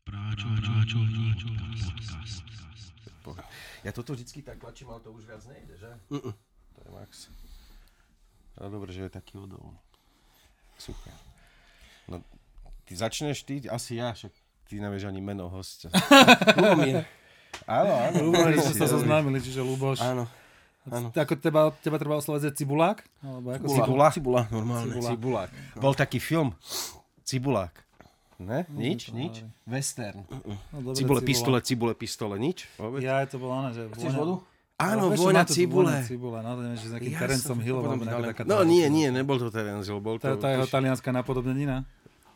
Podcast. Ja toto vždycky tak tlačím, ale to už viac nejde, že? To je max. Ale dobre, že je taký odolný. Super. No, ty začneš, ty asi ja, však ty nevieš ani meno hostia. Lubomír. Áno. Lubomír, že sa zoznámili, čiže Luboš. Áno. Ako teba treba oslovať Cibulák? Cibula, normálne. Cibulák. Bol taký film. Cibulák. Ne? Nič? Western. No, dobre, Cibule, pistole, nič? Vôbec? Ja, to bolo ono, že... Chceš vodu? Áno, Ale vôňa cibule. cibule. No, neviem, že s nejakým Terencom Hillom. No nie, nebol to Terence Hill. Bol to... Tá jeho talianská napodobnenina.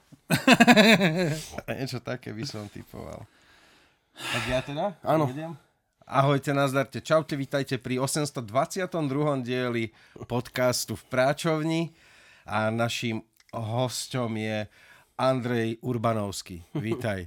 Niečo také by som typoval. Tak ja teda? Áno. Ahojte, nazdarte. Čaute, vítajte pri 822. dieli podcastu v Práčovni a naším hosťom je Andrej Urbanovský. Vítaj.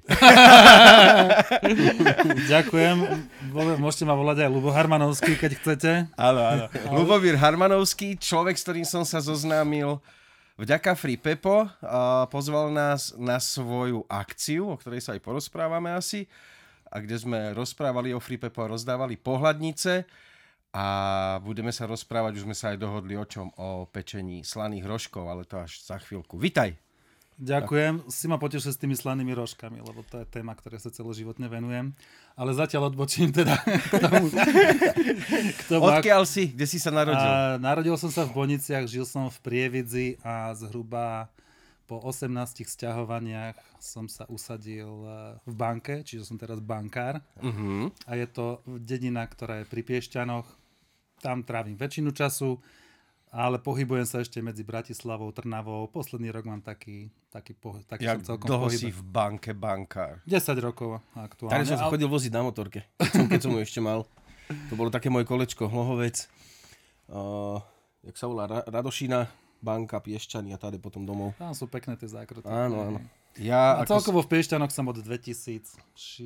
Ďakujem. Môžete ma volať aj Ľubo Harmanovský, keď chcete. Áno. Ľubomír Harmanovský, človek, s ktorým som sa zoznámil vďaka Free Pepo. Pozval nás na svoju akciu, o ktorej sa aj porozprávame asi, a kde sme rozprávali o Free Pepo a rozdávali pohľadnice. A budeme sa rozprávať, už sme sa aj dohodli o čom, o pečení slaných rožkov, ale to až za chvíľku. Vítaj. Ďakujem. Si ma potešil s tými slanými rožkami, lebo to je téma, ktoré sa celoživotne venujem. Ale zatiaľ odbočím teda k tomu. Odkiaľ si? Kde si sa narodil? Narodil som sa v Boniciach, žil som v Prievidzi a zhruba po 18 sťahovaniach som sa usadil v banke, čiže som teraz bankár. Uh-huh. A je to dedina, ktorá je pri Piešťanoch. Tam trávim väčšinu času. Ale pohybujem sa ešte medzi Bratislavou, Trnavou. Posledný rok mám taký Jak som celkom dlho pohybe. si v banke bankár? 10 rokov aktuálne. Tak som sa chodil voziť na motorke, keď som ju ešte mal. To bolo také moje kolečko, Hlohovec. Jak sa volá, Radošina, banka, Piešťany a tady potom domov. Tam sú pekné tie zákruty. Áno. A celkovo v Piešťanoch som od 2006,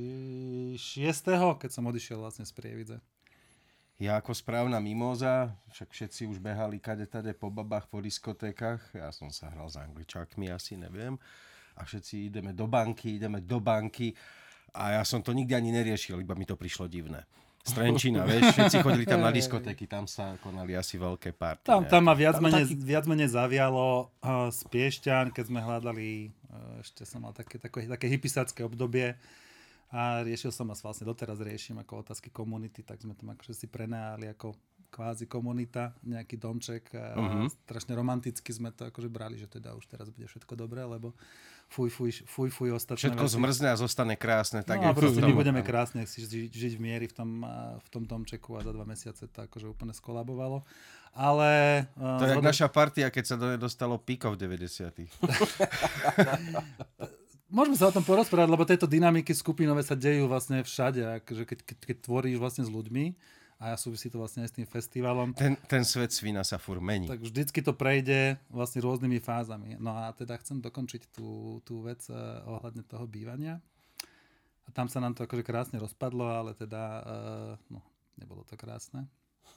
keď som odišiel vlastne z Prievidze. Ja ako správna mimóza, však všetci už behali kade-tade po babách, po diskotékach. Ja som sa hral s Angličákmi, asi neviem. A všetci ideme do banky. A ja som to nikdy ani neriešil, iba mi to prišlo divné. Strenčina, vieš, všetci chodili tam na diskotéky, tam sa konali asi veľké party. Tam ma viac menej zavialo z Piešťan, keď sme hľadali, ešte som mal také hippisácké obdobie. A riešil som vlastne doteraz riešim ako otázky komunity, tak sme tam akože si prenajali ako kvázi komunita, nejaký domček a strašne romanticky sme to akože brali, že teda už teraz bude všetko dobré, lebo fuj ostatné všetko veci. zmrzne a zostane krásne. Tak no a proste my budeme krásne žiť v miery v tom domčeku a za 2 mesiace to akože úplne skolabovalo. Ale... To je jak naša partia, keď sa do nej dostalo píko v 90. Môžeme sa o tom porozprávať, lebo tieto dynamiky skupinové sa dejú vlastne všade, akože keď tvoríš vlastne s ľuďmi a súvisí to vlastne aj s tým festivalom. Ten svet svina sa furt mení. Tak vždycky to prejde vlastne rôznymi fázami. No a teda chcem dokončiť tú vec ohľadne toho bývania. A tam sa nám to akože krásne rozpadlo, ale teda nebolo to krásne.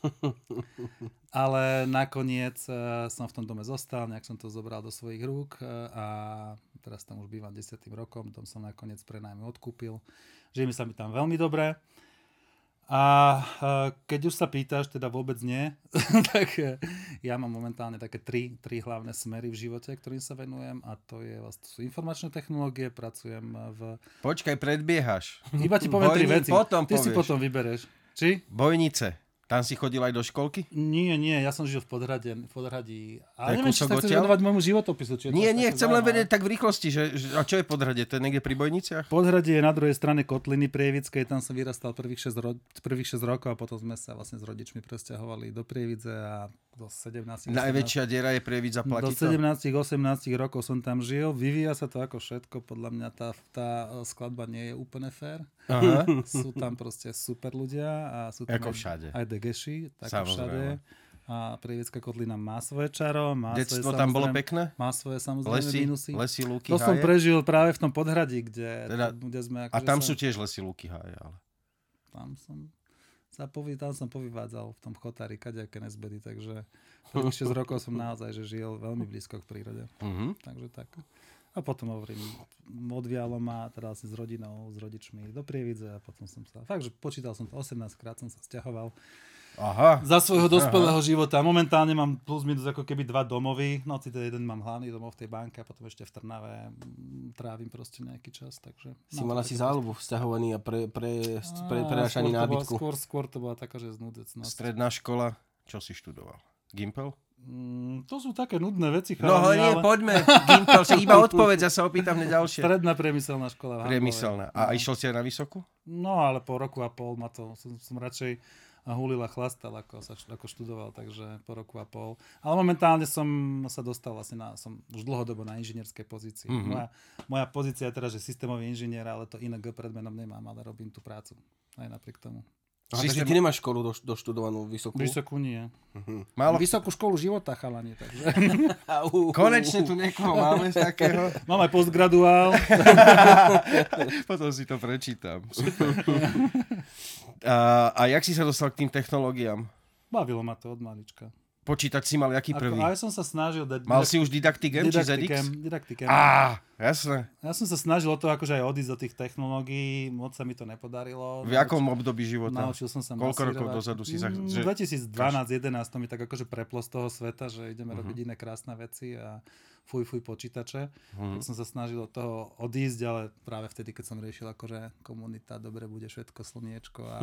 Ale nakoniec som v tom dome zostal, nejak som to zobral do svojich rúk a teraz tam už bývam 10. rokom, dom som nakoniec prenajme odkúpil. Žije mi sa tam veľmi dobre a keď už sa pýtaš, teda vôbec nie, tak ja mám momentálne také tri hlavné smery v živote, ktorým sa venujem a to sú informačné technológie, pracujem v... Počkaj, predbiehaš. Iba ti poviem 3 veci. Ty si potom vybereš. Či? Bojnice. Tam si chodil aj do školky? Nie, ja som žil v Podhradí. Ale neviem, či sa chceš venovať môjmu životopisu. Nie, chcem len vedieť tak v rýchlosti, že a čo je Podhradie? To je niekde pri Bojniciach? Podhradie je na druhej strane kotliny Prievidskej, tam som vyrastal prvých 6 rokov a potom sme sa vlastne s rodičmi presťahovali do Prievidze a do 17. Najväčšia diera je Prievidza, platí to? Do 17-18 rokov som tam žil, vyvíja sa to ako všetko, podľa mňa tá skladba nie je úplne fair. Aha. Sú tam proste super ľudia a sú tam ako všade. Aj degeši, tak samozrejme. Všade. A Prievidzka kotlina má svoje čaro, detstvo tam bolo pekné? Má svoje samozrejme minusy. Lesy, lúky, to háje? som prežil práve v tom Podhradí, kde sme... A tam sú tiež lesy, lúky, háje, ale... Tam som povyvádzal v tom chotári kadejaké nezbedy, takže prvých 6 rokov som naozaj že žil veľmi blízko k prírode. Takže tak. A potom hovorím, odvialo ma teda asi s rodinou, s rodičmi do Prievidze a potom som sa, fakt, že počítal som to 18 krát, som sa sťahoval za svojho dospelého života. Momentálne mám plus minus ako keby 2 domovy, no teda jeden mám hlavný domov v tej banke a potom ešte v Trnave trávim proste nejaký čas, takže... Si mal asi záľubu vzťahovaný a prenášaný nábytku. Skôr to bola taká, že znúdecnosť. Stredná škola, čo si študoval? Gimpel? To sú také nudné veci. No nie, poďme. Gimpel, si iba odpoveď, ja sa opýtam na ďalšie. Stredná priemyselná škola. Priemyselná. A išiel si aj na vysokú? No, ale po roku a pol ma to, som radšej hulil a chlastal, ako študoval, takže po roku a pol. Ale momentálne som sa dostal vlastne som už dlhodobo na inžinierskej pozícii. Moja pozícia je teda, že systémový inžinier, ale to ING pred menom nemám, ale robím tú prácu. Aj napriek tomu. Takže ty nemáš školu doštudovanú vysokú? Vysokú nie. Málo... Vysokú školu života, chalani. Takže... Konečne tu niekoho máme z takého. Mám aj postgraduál. Potom si to prečítam. A jak si sa dostal k tým technológiám? Bavilo ma to od malička. Počítač si mal jaký prvý? Aj som sa snažil dať... Mal si už Didaktikem či ZX? Didaktikem. Jasné. Ja som sa snažil o to akože aj odísť do tých technológií, moc sa mi to nepodarilo. V jakom období života? Naučil som sa Koľko rokov dozadu si sa... 2012-2011 to mi tak akože preplo z toho sveta, že ideme robiť iné krásne veci a fuj počítače. Tak som sa snažil od toho odísť, ale práve vtedy, keď som riešil akože komunita, dobre bude všetko, slniečko a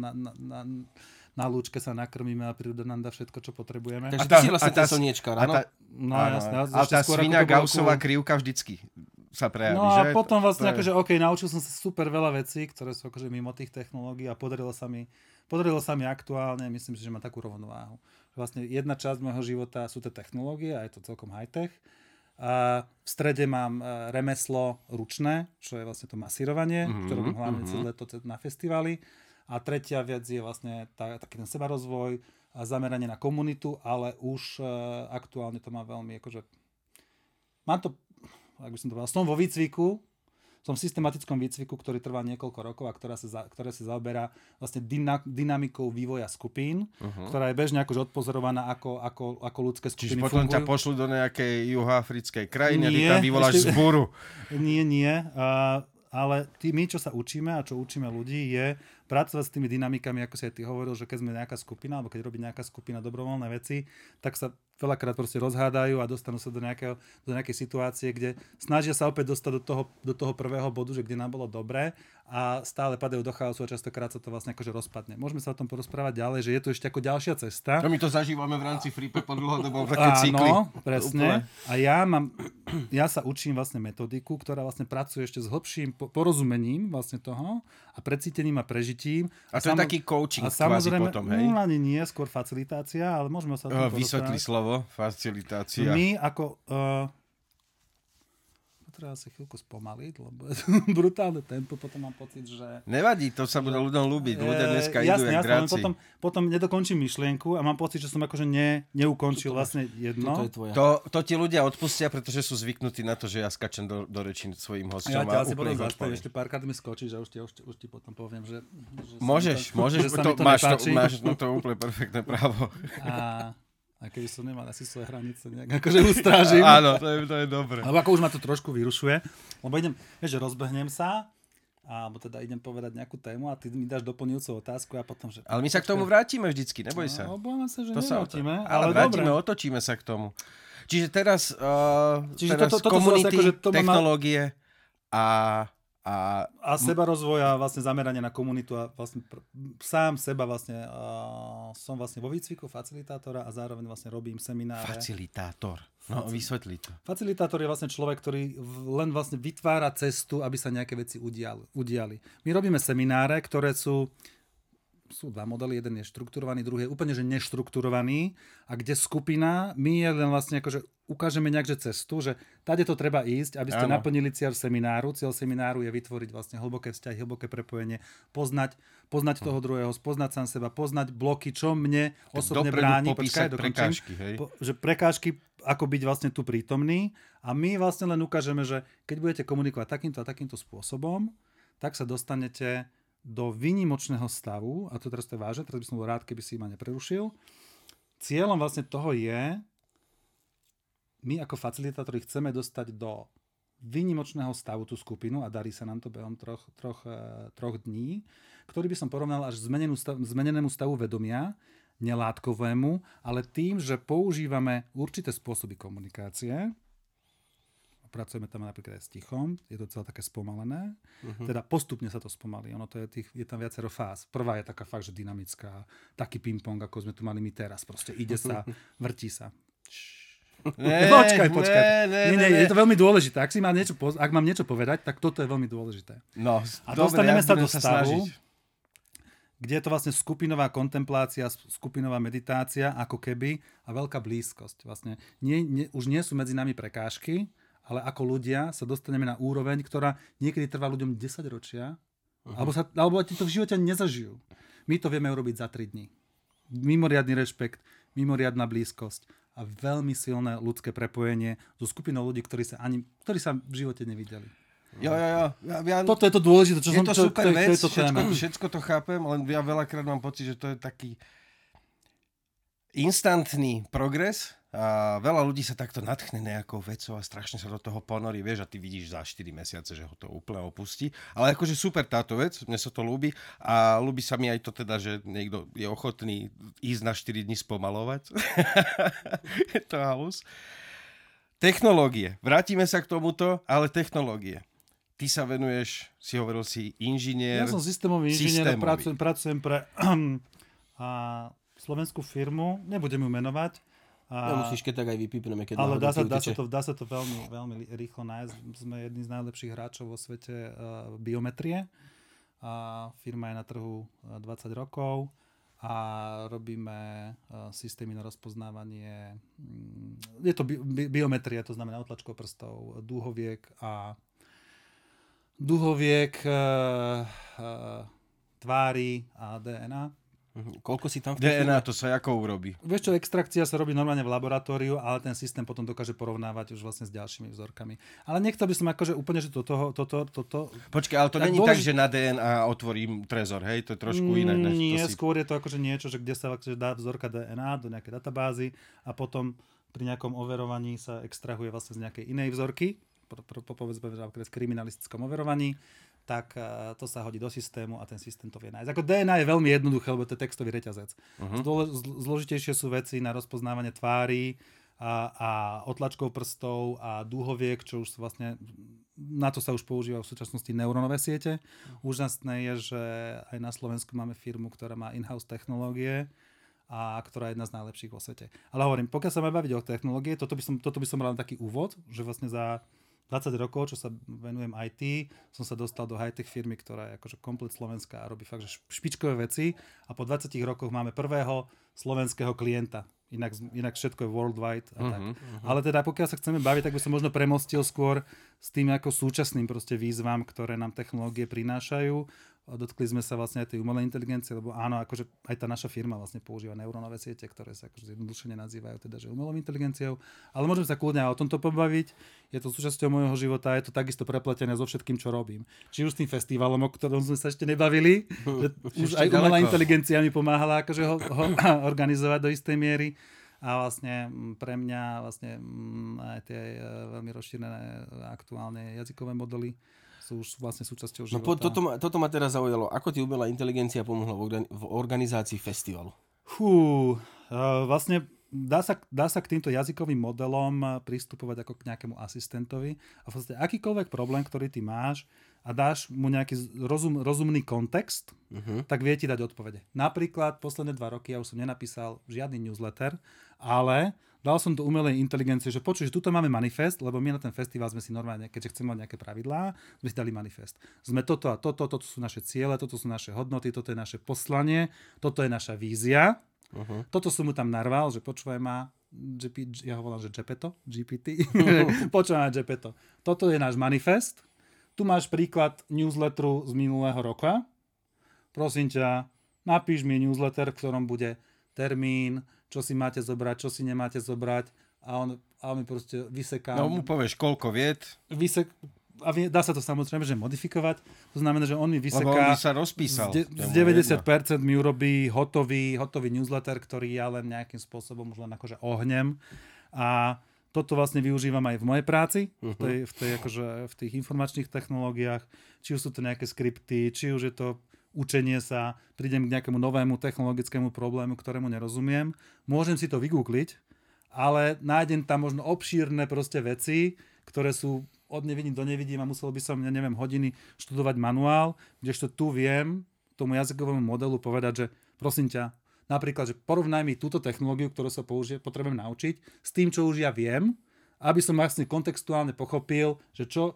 na lúčke sa nakrmíme a príroda nám dá všetko, čo potrebujeme. Takže ty si vlastne ten slniečkar, áno? No jasne. A tá svinia Gaussová krivka vždycky sa prejaví, no že? A potom vlastne akože naučil som sa super veľa vecí, ktoré sú akože mimo tých technológií a podarilo sa mi aktuálne, myslím si, že má takú rovnováhu. Vlastne jedna časť môjho života sú tie technológie a je to celkom high-tech. A v strede mám remeslo ručné, čo je vlastne to masírovanie, ktoré robím hlavne cez leto na festivály. A tretia vec je vlastne taký ten sebarozvoj a zameranie na komunitu, ale už aktuálne to má veľmi akože... Mám to, ak by som to povedal, som vo výcviku, som v systematickom výcviku, ktorý trvá niekoľko rokov a ktorá sa zaoberá vlastne dynamikou vývoja skupín, ktorá je bežne akože odpozorovaná, ako ľudské skupiny fungujú. Čiže potom ťa pošlu do nejakej juhoafrickej krajiny a ty tam vyvoláš zbúru. Nie. Ale my, čo sa učíme a čo učíme ľudí, je pracovať s tými dynamikami, ako si aj ty hovoril, že keď sme nejaká skupina, alebo keď robí nejaká skupina dobrovoľné veci, tak sa veľakrát proste rozhádajú a dostanú sa do nejakej situácie, kde snažia sa opäť dostať do toho prvého bodu, že kde nám bolo dobre a stále padajú do chaosu a častokrát sa to vlastne akože rozpadne. Môžeme sa o tom porozprávať ďalej, že je to ešte ako ďalšia cesta. No my to zažívame v rámci FreePep po dlhodobom také cykly. Áno, presne. A ja sa učím vlastne metodiku, ktorá vlastne pracuje ešte s hlbším porozumením vlastne toho a precítením a prežitím. A to je taký coaching kvázi potom, hej? No ani nie, skôr facilitácia, ale môžeme sa o tom porozprávať. Vysvetli slovo, facilitácia. My ako... treba si chvíľku spomaliť, lebo je to brutálne tempo, potom mám pocit, že... Nevadí, to sa bude ľuďom ľúbiť, ľudia dneska idú jak dráci. Potom nedokončím myšlienku a mám pocit, že som akože neukončil vlastne jedno. To ti ľudia odpustia, pretože sú zvyknutí na to, že ja skačem do rečí svojim hosťom. Ja ťa asi potom zastavím, ešte párkrát mi skočíš a už ti potom poviem, že môžeš, že sa mi to máš na to úplne perfektné právo. A keby som nemal asi svoje hranice nejak akože ustrážim. Áno, to je dobré. Lebo ako už ma to trošku vyrušuje. Lebo rozbehnem sa, alebo teda idem povedať nejakú tému a ty mi dáš doplňujúcu otázku a potom, že... Ale my sa k tomu vrátime vždycky, neboj sa. Obávam sa, že nevrátime. Ale vrátime, otočíme sa k tomu. Čiže teraz komunity, technológie a sebarozvoj a vlastne zameranie na komunitu a vlastne sám seba vlastne som vlastne vo výcviku facilitátora a zároveň vlastne robím semináre. Facilitátor. No, vysvetli to. Facilitátor je vlastne človek, ktorý len vlastne vytvára cestu, aby sa nejaké veci udiali. My robíme semináre, ktoré sú dva modely, jeden je štrukturovaný, druhý je úplne že neštrukturovaný a kde skupina, my je len vlastne akože ukážeme nejakže cestu, že tady to treba ísť, aby ste naplnili cieľ semináru. Cieľ semináru je vytvoriť vlastne hlboké vzťahy, hlboké prepojenie, poznať toho druhého, spoznať sám seba, poznať bloky, čo mne osobne bráni. Prekážky, hej? Že prekážky, ako byť vlastne tu prítomný a my vlastne len ukážeme, že keď budete komunikovať takýmto a takýmto spôsobom, tak sa dostanete do výnimočného stavu, a to teraz to je vážne, teraz by som bol rád, keby si ma neprerušil. Cieľom vlastne toho je, my ako facilitátori chceme dostať do výnimočného stavu tú skupinu a darí sa nám to behom troch dní, ktorý by som porovnal až zmenenému stavu vedomia, nelátkovému, ale tým, že používame určité spôsoby komunikácie. Pracujeme tam napríklad aj s tichom, je to celé také spomalené. Teda postupne sa to spomalí. Ono to je tam viacero fáz. Prvá je taká fakt, že dynamická, taký ping-pong, ako sme tu mali my teraz. Proste ide sa, vrtí sa. Počkaj. Nie, je to veľmi dôležité. Ak mám niečo povedať, tak toto je veľmi dôležité. No, a dostaneme sa do stavu, kde je to vlastne skupinová kontemplácia, skupinová meditácia, ako keby, a veľká blízkosť. Vlastne už nie sú medzi nami prekážky, ale ako ľudia sa dostaneme na úroveň, ktorá niekedy trvá ľuďom 10 ročia, alebo ti to v živote nezažijú. My to vieme urobiť za 3 dní. Mimoriadny rešpekt, mimoriadna blízkosť a veľmi silné ľudské prepojenie so skupinou ľudí, ktorí sa v živote nevideli. Jo. Toto je to dôležité. Je to super vec, všetko to chápem, len ja veľakrát mám pocit, že to je taký instantný progres a veľa ľudí sa takto nadchne nejakou vecou a strašne sa do toho ponorí, vieš, a ty vidíš za 4 mesiace, že ho to úplne opustí. Ale akože super táto vec, mne sa to ľúbi a ľúbi sa mi aj to teda, že niekto je ochotný ísť na 4 dní spomalovať. Je to halus. Technológie. Vrátime sa k tomuto, ale technológie. Ty sa venuješ, si hovoril si inžinier. Ja som systémový inžinier, pracujem pre slovenskú firmu, nebudem ju menovať. Musíš keď tak aj vypípneme, keď ale dá sa to veľmi, veľmi rýchlo nájsť. Sme jedni z najlepších hráčov vo svete biometrie. Firma je na trhu 20 rokov a robíme systémy na rozpoznávanie. Je to biometria, to znamená otlačkov prstov, dúhoviek, tvári a DNA. Koľko si tam v DNA, to sa ako urobí? Vieš čo, extrakcia sa robí normálne v laboratóriu, ale ten systém potom dokáže porovnávať už vlastne s ďalšími vzorkami. Ale nechcel by som akože úplne, že toto... Počkaj, ale to není tak, že na DNA otvorím trezor, hej? To je trošku iné. Nie, skôr je to akože niečo, že kde sa akože dá vzorka DNA do nejakej databázy a potom pri nejakom overovaní sa extrahuje vlastne z nejakej inej vzorky, povedzme v kriminalistickom overovaní, tak to sa hodí do systému a ten systém to vie nájsť. Ako DNA je veľmi jednoduché, lebo to je textový reťazec. Zložitejšie sú veci na rozpoznávanie tvári a otlačkov prstov a dúhoviek, čo už vlastne na to sa už používajú v súčasnosti neurónové siete. Úžasné je, že aj na Slovensku máme firmu, ktorá má in-house technológie a ktorá je jedna z najlepších vo svete. Ale hovorím, pokiaľ sa máme baviť o technológie, toto by som bral taký úvod, že vlastne za 20 rokov, čo sa venujem IT, som sa dostal do high-tech firmy, ktorá je akože komplet slovenská a robí fakt, že špičkové veci a po 20 rokoch máme prvého slovenského klienta. Inak všetko je worldwide a tak. Ale teda pokiaľ sa chceme baviť, tak by som možno premostil skôr s tým ako súčasným proste výzvam, ktoré nám technológie prinášajú. Dotkli sme sa vlastne aj tej umelej inteligencie, lebo áno, akože aj tá naša firma vlastne používa neurónové siete, ktoré sa akože zjednodušene nazývajú teda, že umelou inteligenciou. Ale môžeme sa kľudne aj o tomto pobaviť. Je to súčasťou môjho života, je to takisto prepletené so všetkým, čo robím. Či už s tým festivalom, o ktorom sme sa ešte nebavili, že už aj umelá inteligencia mi pomáhala akože ho organizovať do istej miery. A vlastne pre mňa vlastne aj tie veľmi rozšírené aktuálne jazykové modely sú už vlastne súčasťou života. No toto ma teraz zaujalo. Ako ti umelá inteligencia pomohla v organizácii festivalu? Vlastne dá sa k týmto jazykovým modelom pristupovať ako k nejakému asistentovi a vlastne akýkoľvek problém, ktorý ty máš a dáš mu nejaký rozumný kontext, tak vie ti dať odpovede. Napríklad posledné 2 roky ja už som nenapísal žiadny newsletter, ale dal som do umelej inteligencie, že počuj, že tuto máme manifest, lebo my na ten festival sme si normálne, keďže chceme mať nejaké pravidlá, sme si dali manifest. Sme toto a toto sú naše ciele, toto sú naše hodnoty, toto je naše poslanie, toto je naša vízia. Toto som mu tam narval, že počúvaj ma, ja ho volám, že GPT. Počúvaj ma, GPT. Toto je náš manifest. Tu máš príklad newsletteru z minulého roka. Prosím ťa, napíš mi newsletter, v ktorom bude termín, čo si máte zobrať, čo si nemáte zobrať a on mi proste vyseká. No mu povieš, koľko viet. A dá sa to samozrejme, že modifikovať. To znamená, že on mi vyseká. Lebo on sa rozpísal. Z 90% mi urobí hotový newsletter, ktorý ja len nejakým spôsobom už len akože ohnem. A toto vlastne využívam aj v mojej práci, v tých informačných technológiách, či už sú to nejaké skripty, či už je to učenie sa, prídem k nejakému novému technologickému problému, ktorému nerozumiem, môžem si to vygoogliť, ale nájdem tam možno obšírne proste veci, ktoré sú od nevidím do nevidím a musel by som, hodiny študovať manuál, kdežto tu viem tomu jazykovému modelu povedať, že prosím ťa, napríklad, že porovnaj mi túto technológiu, ktorú sa potrebujem naučiť, s tým, čo už ja viem, aby som vlastne kontextuálne pochopil, že čo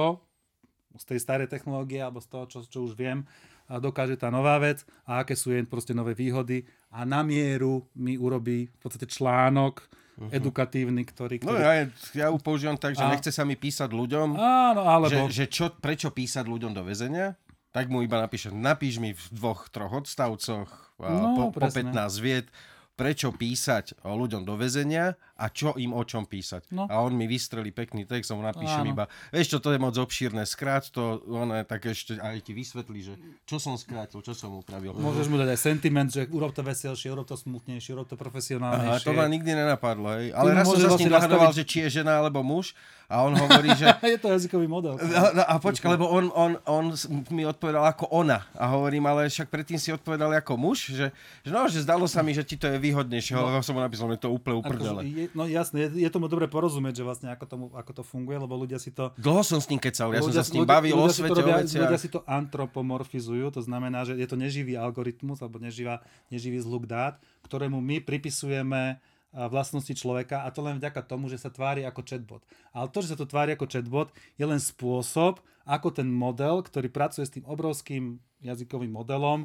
z tej starej technológie alebo z toho, čo už viem, dokáže tá nová vec a aké sú jej proste nové výhody a na mieru mi urobí v podstate článok edukatívny, ktorý... No ja ju používam tak, že nechce sa mi písať ľuďom, áno, alebo... prečo písať ľuďom do väzenia, tak mu iba napíš mi v 2-3 odstavcoch po 15 viet, prečo písať ľuďom do väzenia a čo im o čom písať. No. A on mi vystrelí pekný text, som napíšem iba, vieš čo, to je moc obšírne, skrát to, tak ešte aj ti vysvetlí, že čo som skrátil, čo som upravil. Môžeš mu dať aj sentiment, že urob to veselšie, urob to smutnejšie, urob to profesionálnejšie. Aha, to ma nikdy nenapadlo, hej. Ale raz som sa s ním dohadoval, že či je žena alebo muž a on hovorí, že... Je to jazykový model. No, a počka, lebo on mi odpovedal ako ona. A hovorím, ale však predtým si odpovedal ako muž, že zdalo sa mi, že ti to je výhodnejšie, lebo som mu napísal, že to úplne uprdele. No jasne, je tomu dobre porozumieť, že vlastne ako to funguje, lebo ľudia si to... Dlho som s ním kecal, ja som sa s ním bavil o svete, o veciach. Ľudia si to antropomorfizujú, to znamená, že je to neživý algoritmus, alebo neživý zhluk dát, ktorému my pripisujeme vlastnosti človeka a to len vďaka tomu, že sa tvári ako chatbot. Ale to, že sa to tvári ako chatbot, je len spôsob, ako ten model, ktorý pracuje s tým obrovským jazykovým modelom,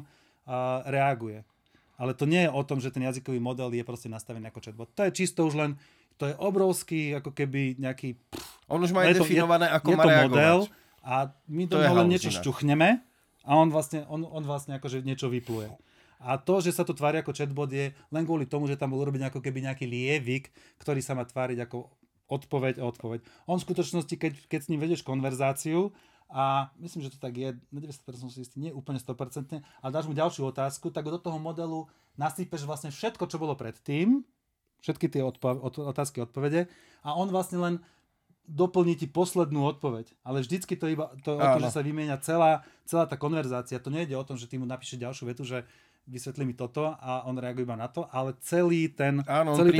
reaguje. Ale to nie je o tom, že ten jazykový model je proste nastavený ako chatbot. To je čisto už len, to je obrovský, ako keby nejaký... On už má aj definované, ako má reagovať. Model a my do neho len niečo šťuchneme a on vlastne akože niečo vypluje. A to, že sa to tvári ako chatbot, je len kvôli tomu, že tam bol urobiť ako keby nejaký lievik, ktorý sa má tváriť ako odpoveď. On v skutočnosti, keď s ním vedieš konverzáciu, a myslím, že to tak je, na 90% som si istý, nie úplne 100%, ale dáš mu ďalšiu otázku, tak do toho modelu nasypeš vlastne všetko, čo bolo predtým, všetky tie otázky, odpovede a on vlastne len doplní ti poslednú odpoveď. Ale vždycky to iba to o tom, že sa vymieňa celá tá konverzácia. To nejde o tom, že ty mu napíšeš ďalšiu vetu, že vysvetlí mi toto a on reaguje iba na to, ale celý ten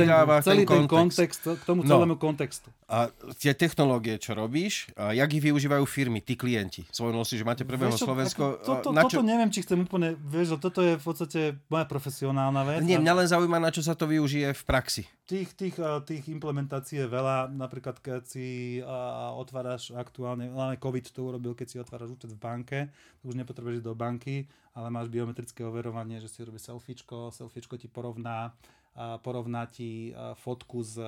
kontext k tomu celému kontextu. A tie technológie, čo robíš, jak ich využívajú firmy, tí klienti? Spomenul si, že máte prvého Slovensko. Toto neviem, či chcem úplne, vieš, toto je v podstate moja profesionálna vec. Nie, mňa len zaujíma, na čo sa to využije v praxi. Tých implementácií je veľa, napríklad keď si otváraš aktuálne, hlavne COVID to urobil, keď si otváraš účet v banke, už nepotrebuješ ísť do banky, ale máš biometrické overovanie, že si robí selfiečko ti porovná ti fotku s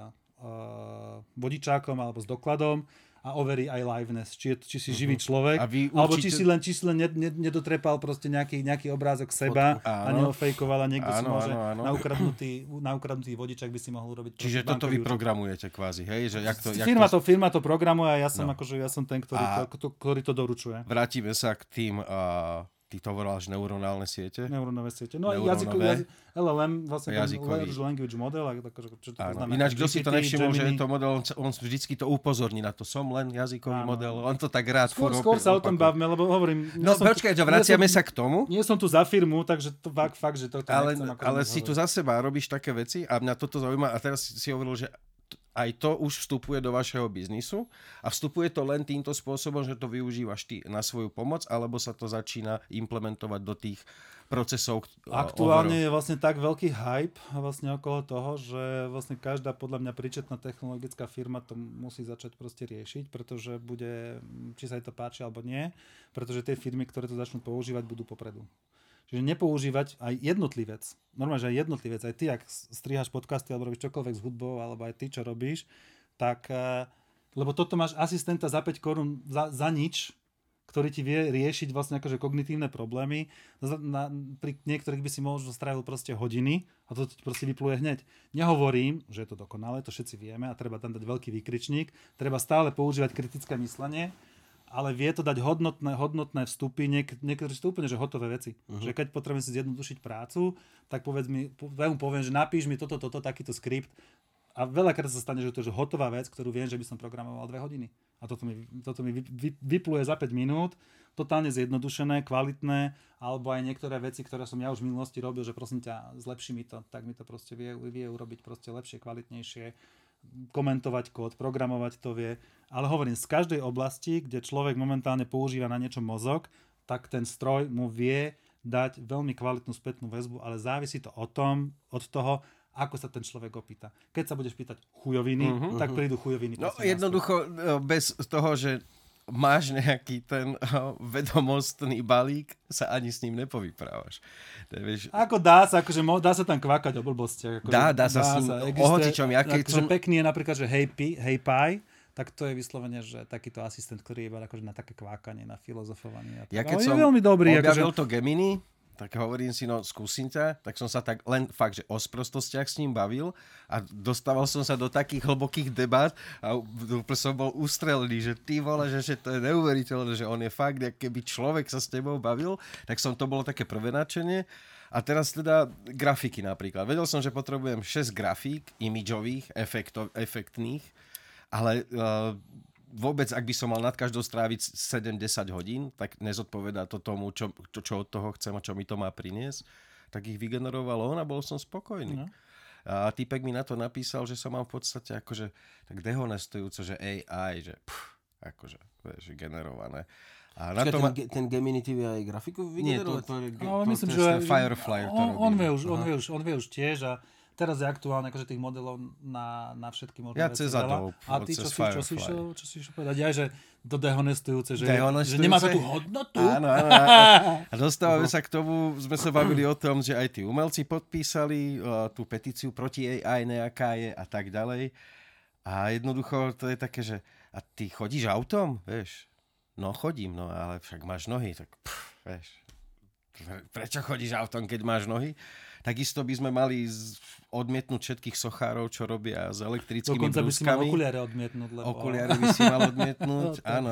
vodičákom alebo s dokladom a overí aj liveness, či si živý človek, alebo či si len nedotrepal proste nejaký obrázok seba a neofejkoval a niekto si môže na ukradnutý vodičák by si mohol urobiť. Čiže toto vy programujete kvázi, hej? Že firma to programuje a ja som ten, ktorý to doručuje. Vrátime sa k tým... Ty to hovoríš neuronálne siete? Neurónové siete. No LLM, vlastne Large Language Model. Čo to znamená? Ináč, kto si to nevšimol, že je to model, on vždycky to upozorní na to. Som len jazykový model. On to tak rád skôr sa o tom bavme, lebo hovorím... No počkaj, vraciame sa k tomu. Nie som tu za firmu, takže to fakt, že to nechcem. Ale si tu za seba robíš také veci a mňa toto zaujíma. A teraz si hovoril, že aj to už vstupuje do vašeho biznisu a vstupuje to len týmto spôsobom, že to využívaš ty na svoju pomoc, alebo sa to začína implementovať do tých procesov. Aktuálne je vlastne tak veľký hype vlastne okolo toho, že vlastne každá podľa mňa príčetná technologická firma to musí začať proste riešiť, pretože bude, či sa jej to páči alebo nie, pretože tie firmy, ktoré to začnú používať, budú popredu. Čiže nepoužívať aj jednotlivec. Normálne, že aj jednotlivec. Aj ty, ak striháš podcasty alebo robíš čokoľvek s hudbou, alebo aj ty, čo robíš, tak... Lebo toto máš asistenta za 5 korún za nič, ktorý ti vie riešiť vlastne akože kognitívne problémy. Pri niektorých by si možno strávil proste hodiny a to ti proste vypluje hneď. Nehovorím, že je to dokonalé, to všetci vieme a treba tam dať veľký výkričník. Treba stále používať kritické myslenie, ale vie to dať hodnotné vstupy, niektorí sú úplne že hotové veci. Že keď potrebujem si zjednodušiť prácu, tak poviem, že napíš mi toto, takýto skript A veľakrát sa stane, že to je hotová vec, ktorú viem, že by som programoval 2 hodiny. A toto mi vypluje za 5 minút, totálne zjednodušené, kvalitné, alebo aj niektoré veci, ktoré som ja už v minulosti robil, že prosím ťa, zlepši mi to, tak mi to proste vie urobiť proste lepšie, kvalitnejšie, komentovať kód, programovať to vie. Ale hovorím, z každej oblasti, kde človek momentálne používa na niečo mozog, tak ten stroj mu vie dať veľmi kvalitnú spätnú väzbu, ale závisí to od toho, ako sa ten človek opýta. Keď sa budeš pýtať chujoviny, tak prídu chujoviny. No jednoducho, bez toho, že máš nejaký ten vedomostný balík, sa ani s ním nepovyprávaš. Ako dá sa, dá sa tam kvakať o blbostiach. Dá sa s ním o hocičom. Pekný je napríklad, že Hey Pi, tak to je vyslovene, že takýto asistent, ktorý je iba akože na také kvákanie, na filozofovanie. Ja keď som veľmi dobrý, objavil to Gemini, tak hovorím si, no skúsim ťa, tak som sa tak len fakt, že o sprostostiach s ním bavil a dostával som sa do takých hlbokých debat a som bol ustrelený, že ty vole, že to je neuveriteľné, že on je fakt, jak keby človek sa s tebou bavil, tak to bolo také prvé nadšenie. A teraz teda grafiky napríklad. Vedel som, že potrebujem 6 grafík, imidžových, efektných, ale vôbec, ak by som mal nad každou stráviť 7-10 hodín, tak nezodpovedá to tomu, čo od toho chcem a čo mi to má priniesť. Tak ich vygeneroval on a bol som spokojný. No. A týpek mi na to napísal, že sa mám v podstate akože tak dehonestujúco, že AI, že akože, vieš, generované. A na to ten Gemini vie aj grafiku vygenerovať? Myslím, že Firefly on vie už tiež a teraz je aktuálne akože tých modelov na všetky možné veci. Ja cez Adobe. A ty čo si išiel povedať? Ja, že to dehonestujúce, že nemá to tú hodnotu. Áno. A dostávame sa k tomu, sme sa bavili o tom, že aj tí umelci podpísali tú petíciu proti AI nejaká je a tak ďalej. A jednoducho to je také, že a ty chodíš autom? Vieš? No chodím, no ale však máš nohy, tak vieš. Prečo chodíš autom, keď máš nohy? Takisto by sme mali odmietnúť všetkých sochárov, čo robia s elektrickými brúskami. Dokonca by si mal okuliare odmietnúť. Okuliare by si mal odmietnúť, áno.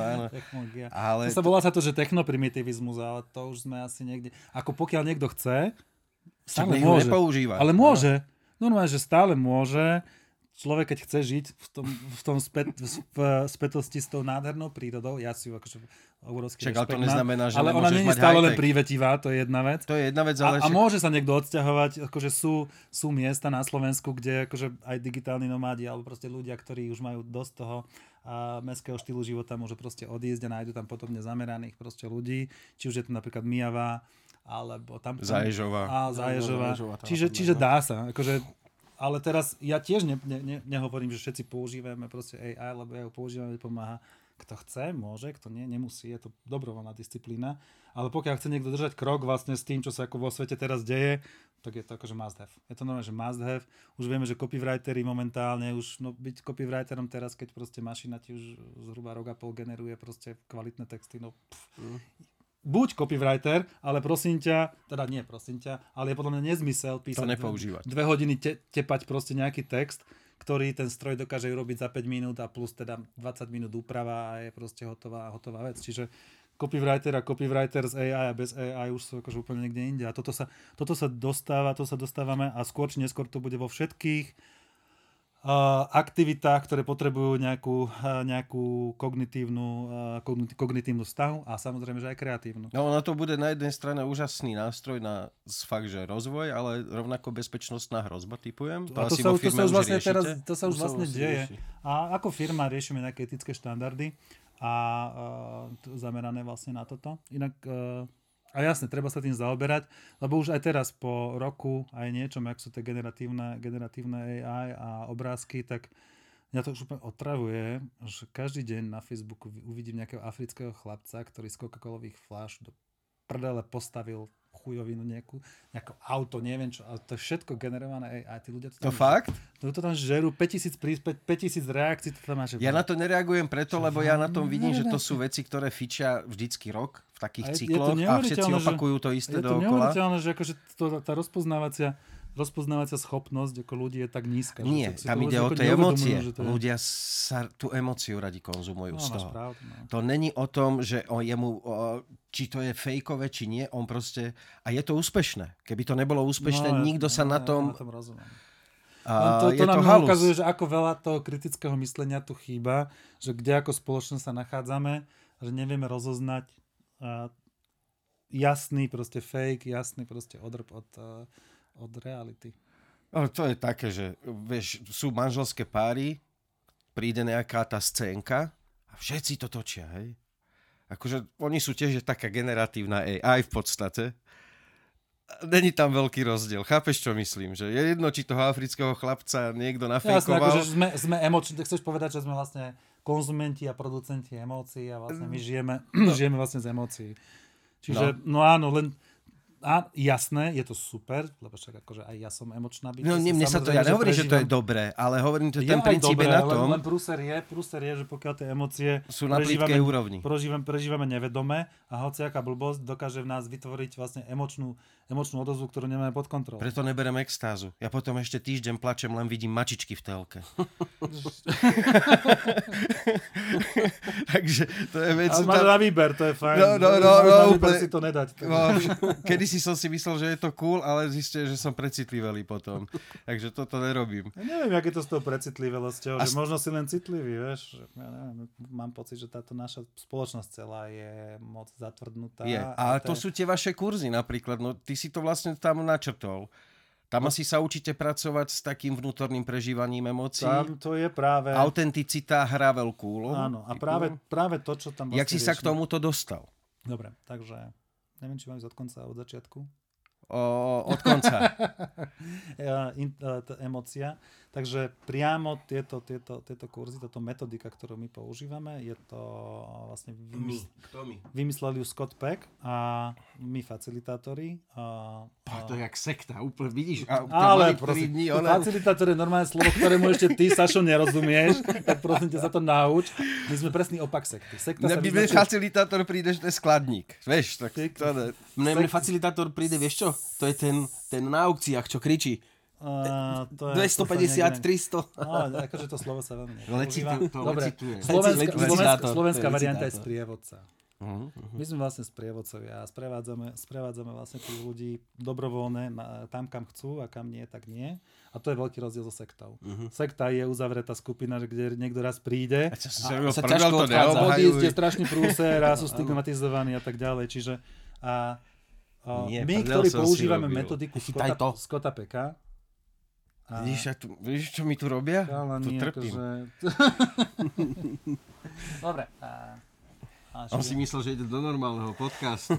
Ale volá sa to, že technoprimitivizmus, ale to už sme asi niekde... Ako pokiaľ niekto chce, stále môže. Nepoužíva. Ale môže. Normálne, že stále môže. Človek, keď chce žiť v spätosti s tou nádhernou prírodou, ja si ju akože obrovský rešpekt. Ale to neznamená, že ale ona nie je stále len prívetivá, to je jedna vec. To je jedna vec, ale... A môže sa niekto odsťahovať, akože sú miesta na Slovensku, kde akože aj digitálni nomádi, alebo proste ľudia, ktorí už majú dosť toho mestského štýlu života, môžu proste odísť a nájdu tam podobne zameraných proste ľudí, či už je to napríklad Mijava, alebo tam... Zaježová. Čiže dá sa, akože. Ale teraz ja tiež nehovorím, že všetci používame proste AI, lebo ja ho používam, pomáha. Kto chce, môže, kto nie, nemusí. Je to dobrovoľná disciplína. Ale pokiaľ chce niekto držať krok vlastne s tým, čo sa ako vo svete teraz deje, tak je to akože must have. Je to normálne, že must have. Už vieme, že copywriteri momentálne, byť copywriterom teraz, keď proste mašina ti už zhruba rok a pol generuje proste kvalitné texty, buď copywriter, ale ale je podľa mňa nezmysel písať 2 hodiny tepať proste nejaký text, ktorý ten stroj dokáže urobiť za 5 minút a plus teda 20 minút úprava a je proste hotová vec. Čiže copywriter z AI a bez AI už sú akože úplne niekde inde. A toto sa dostávame a skôr či neskôr to bude vo všetkých aktivitách, ktoré potrebujú nejakú kognitívnu stahu a samozrejme, že aj kreatívnu. No ono to bude na jednej strane úžasný nástroj na fakt, že rozvoj, ale rovnako bezpečnostná hrozba, typujem. To sa už vlastne deje. A ako firma riešime nejaké etické štandardy a zamerané vlastne na toto. Inak a jasne, treba sa tým zaoberať, lebo už aj teraz po roku aj niečom, jak sú tie generatívne AI a obrázky, tak mňa to už úplne otravuje, že každý deň na Facebooku uvidím nejakého afrického chlapca, ktorý z Coca-Colových fľaš do prdele postavil chujovinu nejaké auto, neviem čo, ale to je všetko generované AI. Tí ľudia to fakt? To tam žerú 5000 reakcií. To tam máš. Ja na to nereagujem preto, lebo ja na tom vidím, že to sú veci, ktoré fičia vždycky rok v takých cykloch a všetci opakujú to isté dookola. Je to neuveriteľné, že akože tá rozpoznávacia schopnosť ako ľudí je tak nízka. Nie, tam ide o tie emócie. Ľudia sa tú emóciu radi konzumujú z toho. Pravdu, To není o tom, že či to je fejkové, či nie, on proste... A je to úspešné. Keby to nebolo úspešné, nikto sa na tom... rozumiem. je nám to halus. ukazuje, že ako veľa toho kritického myslenia tu chýba, že kde ako spoločnosť sa nachádzame, že nevieme rozoznať jasný proste fake, jasný proste odrb od reality. No, to je také, že vieš, sú manželské páry, príde nejaká tá scénka a všetci to točia, hej. Akože oni sú tiež taká generatívna AI v podstate. Není tam veľký rozdiel. Chápeš, čo myslím? Že je jedno, či toho afrického chlapca niekto nafejkoval. Jasné, akože sme emoční, tak chceš povedať, že sme vlastne konzumenti a producenti emócií a vlastne my žijeme vlastne z emócií. Čiže, no áno, len jasné, je to super, lebo však akože aj ja som emočná byť. No mne sa to, ja nehovorím, že to je dobré, ale hovorím, že ten princíp je na tom. Len prúser je, že pokiaľ tie emócie sú na plítkej úrovni. Prežívame nevedome a hociaká blbosť dokáže v nás vytvoriť vlastne emočnú odozvu, ktorú nemáme pod kontrolou. Preto neberem extázu. Ja potom ešte týždeň plačem, len vidím mačičky v telke. Takže to je vec. Ale máš na výber, to je fajn. No, úplne si to nedať. Kedysi som si myslel, že je to cool, ale zistil, že som precitlivý potom. Takže toto nerobím. Ja neviem, jak je to s tou precitlivelosťou, že možno si len citlivý, vieš. Ja neviem, mám pocit, že táto naša spoločnosť celá je moc zatvrdnutá. Je. A to sú tie vaše kurzy napríklad. No, ty si to vlastne tam načrtol. Tam asi sa učíte pracovať s takým vnútorným prežívaním emócií. Tam to je práve... Autenticita hrá veľkú úlohu. Áno, a práve to, čo tam vlastne jak si sa k tomuto dostal? Dobre, takže neviem, či mám ísť od konca, od začiatku. Od konca. Emócia. Takže priamo tieto kurzy, táto metodika, ktorú my používame, je to vlastne vymysleli ju Scott Peck a my facilitátori. To je jak sekta, úplne vidíš. Ale facilitátor je normálne slovo, ktorému ešte ty, Sašo, nerozumieš, tak prosím ťa sa to nauč. My sme presný opak sekty. Facilitátor príde, že to je skladník. Vieš, tak to ne. Mne facilitátor príde, vieš čo? To je ten na aukciách, čo kričí. 250, 300. No, akože to slovo sa veľmi nepoužíva. Dobre, slovenská varianta je sprievodca. My sme vlastne sprievodcovia a sprevádzame vlastne tých ľudí dobrovoľne tam, kam chcú a kam nie, tak nie. A to je veľký rozdiel so sektou. Sekta je uzavretá skupina, kde niekto raz príde a sa ťažko odchádza. Je strašný prúser a sú stigmatizovaní a tak ďalej. Čiže my, ktorí používame metodiku Scotta Pecka, Vidíš, čo mi tu robia? Tu trpím. Dobre. On si myslel, že ide do normálneho podcastu.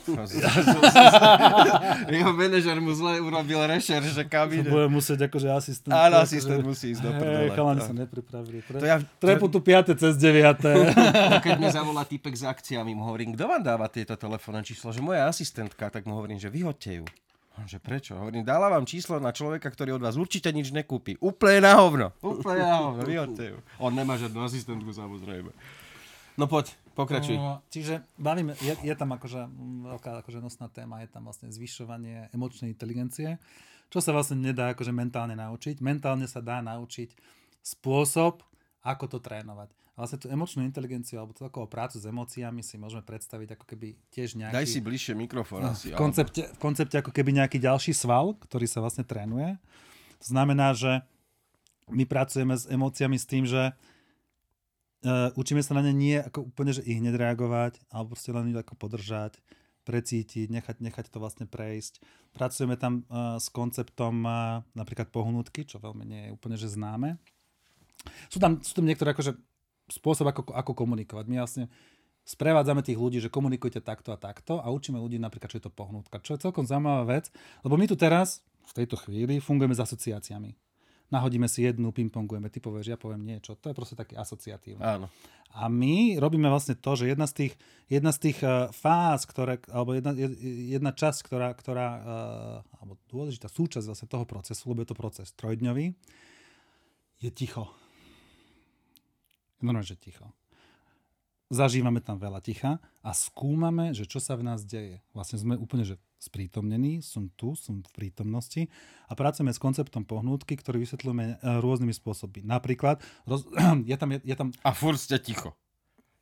Jeho manažer mu zle urobil rešerš, že kam ide. Bude musieť akože asistent. Áno, asistent musí ísť do prdele. Chalani sa nepripravili. Trepu tu 5. cez 9. Keď mi zavolá týpek s akciami, mu hovorím, kto vám dáva tieto telefónne číslo? Že moja asistentka, tak mu hovorím, že vyhoďte ju. Že prečo? Hovorím, dala vám číslo na človeka, ktorý od vás určite nič nekúpi. Úplne na hovno, vyhoďte ju. On nemá žiadnu asistentku, samozrejme. No poď, pokračuj. Čiže je tam akože veľká akože nosná téma, je tam vlastne zvyšovanie emočnej inteligencie, čo sa vlastne nedá akože mentálne naučiť. Mentálne sa dá naučiť spôsob, ako to trénovať. A vlastne tú emočnú inteligenciu alebo celkovú prácu s emóciami si môžeme predstaviť ako keby tiež nejaký... Daj si bližšie mikrofón asi. V koncepte ako keby nejaký ďalší sval, ktorý sa vlastne trénuje. To znamená, že my pracujeme s emóciami s tým, že učíme sa na ne nie ako úplne, že ich hneď reagovať, alebo proste len ako podržať, precítiť, nechať to vlastne prejsť. Pracujeme tam s konceptom napríklad pohnutky, čo veľmi nie je úplne že známe. Sú tam niektoré akože spôsob, ako komunikovať. My vlastne sprevádzame tých ľudí, že komunikujte takto a takto a učíme ľudí napríklad, čo je to pohnutka. Čo je celkom zaujímavá vec, lebo my tu teraz, v tejto chvíli, fungujeme s asociáciami. Nahodíme si jednu, pingpongujeme, ty povieš, ja poviem niečo. To je proste taký asociatívny. Áno. A my robíme vlastne to, že jedna z tých fáz, alebo jedna časť, ktorá alebo dôležitá súčasť vlastne toho procesu, lebo je to proces trojdňový, je ticho. Normálne, že ticho. Zažívame tam veľa ticha a skúmame, že čo sa v nás deje. Vlastne sme úplne že sprítomnení, som v prítomnosti a pracujeme s konceptom pohnútky, ktorý vysvetľujeme rôznymi spôsobmi. Napríklad, je tam... A furt ste ticho.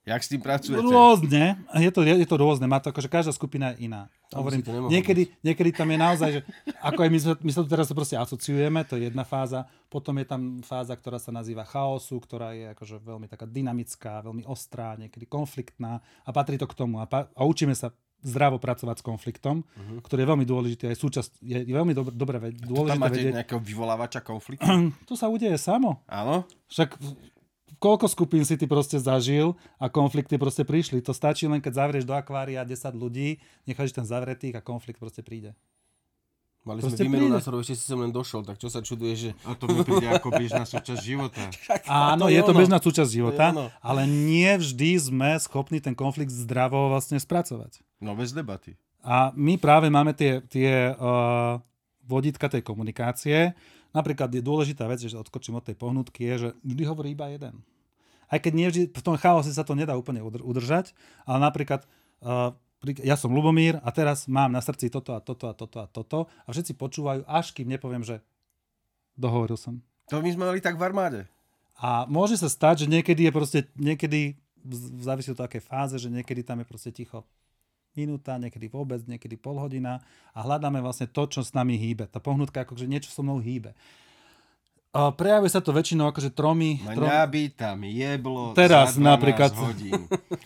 Jak s tým pracujete? Rôzne. Je to rôzne. Má to akože každá skupina je iná. Hovorím, niekedy tam je naozaj, že ako aj my sa tu teraz proste asociujeme, to je jedna fáza. Potom je tam fáza, ktorá sa nazýva chaosu, ktorá je akože veľmi taká dynamická, veľmi ostrá, niekedy konfliktná a patrí to k tomu. A učíme sa zdravo pracovať s konfliktom, ktorý je veľmi dôležitý. Je veľmi dobre dôležité tam máte vedieť. nejakého vyvolávača konfliktu? To sa udeje samo. Áno? Však koľko skupín si ty proste zažil a konflikty proste prišli. To stačí len, keď zavrieš do akvária 10 ľudí, necháš tam zavretých a konflikt proste príde. Mali sme výmenu názorov, ešte si sem len došol, tak čo sa čuduje, že... A to mi príde ako bežná súčasť života. Áno, je to bežná súčasť života, ale nie vždy sme schopní ten konflikt zdravo vlastne spracovať. No bez debaty. A my práve máme tie vodítka tej komunikácie. Napríklad je dôležitá vec, že odskočím od tej pohnutky, je, že vždy hovorí iba jeden. Aj keď nie vždy, v tom chaose sa to nedá úplne udržať, ale napríklad ja som Ľubomír a teraz mám na srdci toto a toto a toto a toto a všetci počúvajú, až kým nepoviem, že dohovoril som. To my sme mali tak v armáde. A môže sa stať, že niekedy závisí od takej fáze, že niekedy tam je proste ticho minúta, niekedy vôbec, niekedy pol hodina a hľadáme vlastne to, čo s nami hýbe. Tá pohnutka akože niečo so mnou hýbe. Prejavuje sa to väčšinou akože tromi... Mňa by tam jeblo teraz, za 12 napríklad, hodín.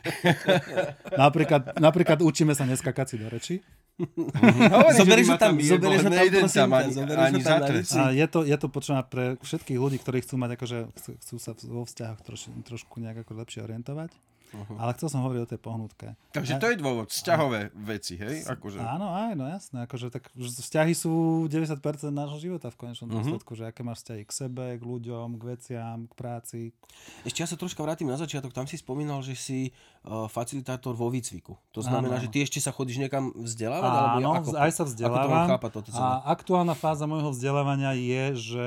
napríklad učíme sa neskakať si do reči. Zoberieš ho tam, ani za trest. A je to počúva pre všetkých ľudí, ktorí chcú mať akože, chcú sa vo vzťahoch trošku nejak ako lepšie orientovať. Ale chcel som hovoriť o tej pohnutke. Takže to je dôvod, vzťahové veci, hej? Akože... Áno, jasné. Akože, tak, vzťahy sú 90% nášho života v konečnom dôsledku, že aké máš vzťahy k sebe, k ľuďom, k veciam, k práci. Ešte ja sa troška vrátim na začiatok. Tam si spomínal, že si facilitátor vo výcviku. To znamená, že ty ešte sa chodíš niekam vzdelávať? Áno, aj sa vzdelávam. A aktuálna fáza môjho vzdelávania je, že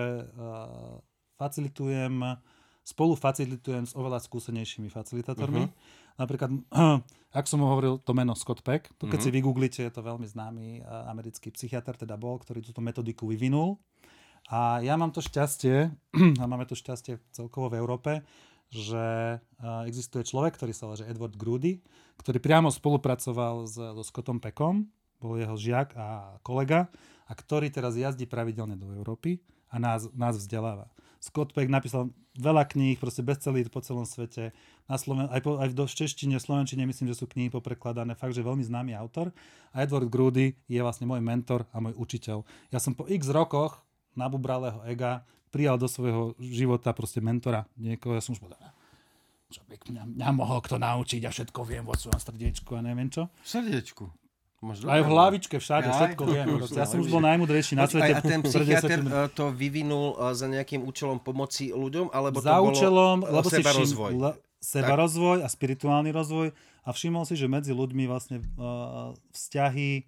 spolu facilitujem s oveľa skúsenejšími facilitátormi. Napríklad, ak som hovoril to meno Scott Peck, to keď si vygooglite, je to veľmi známy americký psychiatr, teda bol, ktorý túto metodiku vyvinul. A ja mám to šťastie, a máme to šťastie celkovo v Európe, že existuje človek, ktorý sa volá Edward Groody, ktorý priamo spolupracoval so Scottom Peckom, bol jeho žiak a kolega, a ktorý teraz jazdí pravidelne do Európy a nás vzdeláva. Scott Peck napísal veľa kníh, proste bestsellery po celom svete. Aj v češtine, slovenčine myslím, že sú knihy poprekladané. Fakt, že veľmi známy autor. A Edward Groody je vlastne môj mentor a môj učiteľ. Ja som po x rokoch nabubralého ega prijal do svojho života proste mentora. Niekoho, ja som už povedal, čo by mňa mohol kto naučiť, ja všetko viem vo svojom srdiečku a neviem čo. Srdiečku. Aj v hlavičke, všade, všetko viem. Ja som už bol najmudrejší na svete. A ten psychiatr to vyvinul za nejakým účelom pomoci ľuďom? Alebo za to účelom, bolo sebarozvoj? Sebarozvoj a spirituálny rozvoj. A všimol si, že medzi ľuďmi vlastne vzťahy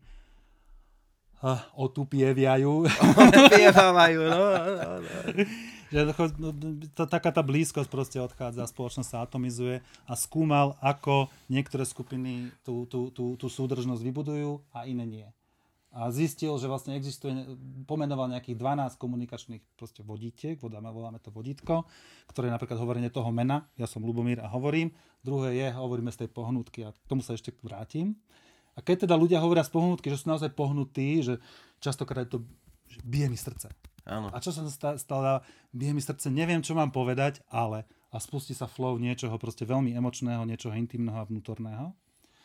otupievajú. Otupievajú, no. Taká tá blízkosť proste odchádza, spoločnosť sa atomizuje a skúmal, ako niektoré skupiny tú súdržnosť vybudujú a iné nie. A zistil, že vlastne pomenoval nejakých 12 komunikačných proste vodítiek, voláme to vodítko, ktoré je napríklad hovorenie toho mena, ja som Ľubomír a hovorím, druhé hovoríme z tej pohnutky a k tomu sa ešte vrátim. A keď teda ľudia hovoria z pohnutky, že sú naozaj pohnutí, že častokrát to že bije mi srdce. Áno. A čo sa stalo? Bije mi srdce, neviem, čo mám povedať, ale a spustí sa flow niečoho proste veľmi emočného, niečoho intimného a vnútorného.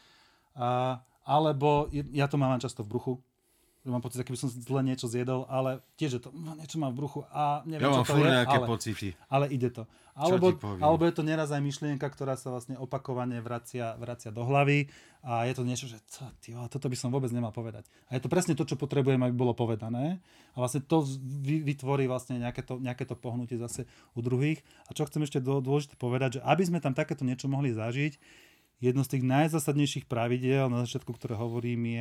Alebo ja to mám často v bruchu, že mám pocit, keby som zle niečo zjedol, ale tiež, že to niečo mám v bruchu a neviem, čo to je, ale ide to. Alebo je to neraz aj myšlienka, ktorá sa vlastne opakovane vracia do hlavy a je to niečo, že toto by som vôbec nemal povedať. A je to presne to, čo potrebujem, aby bolo povedané. A vlastne to vytvorí vlastne nejaké to pohnutie zase u druhých. A čo chcem ešte dôležité povedať, že aby sme tam takéto niečo mohli zažiť, jedno z tých najzásadnejších pravidiel, na začiatku, ktoré hovorím,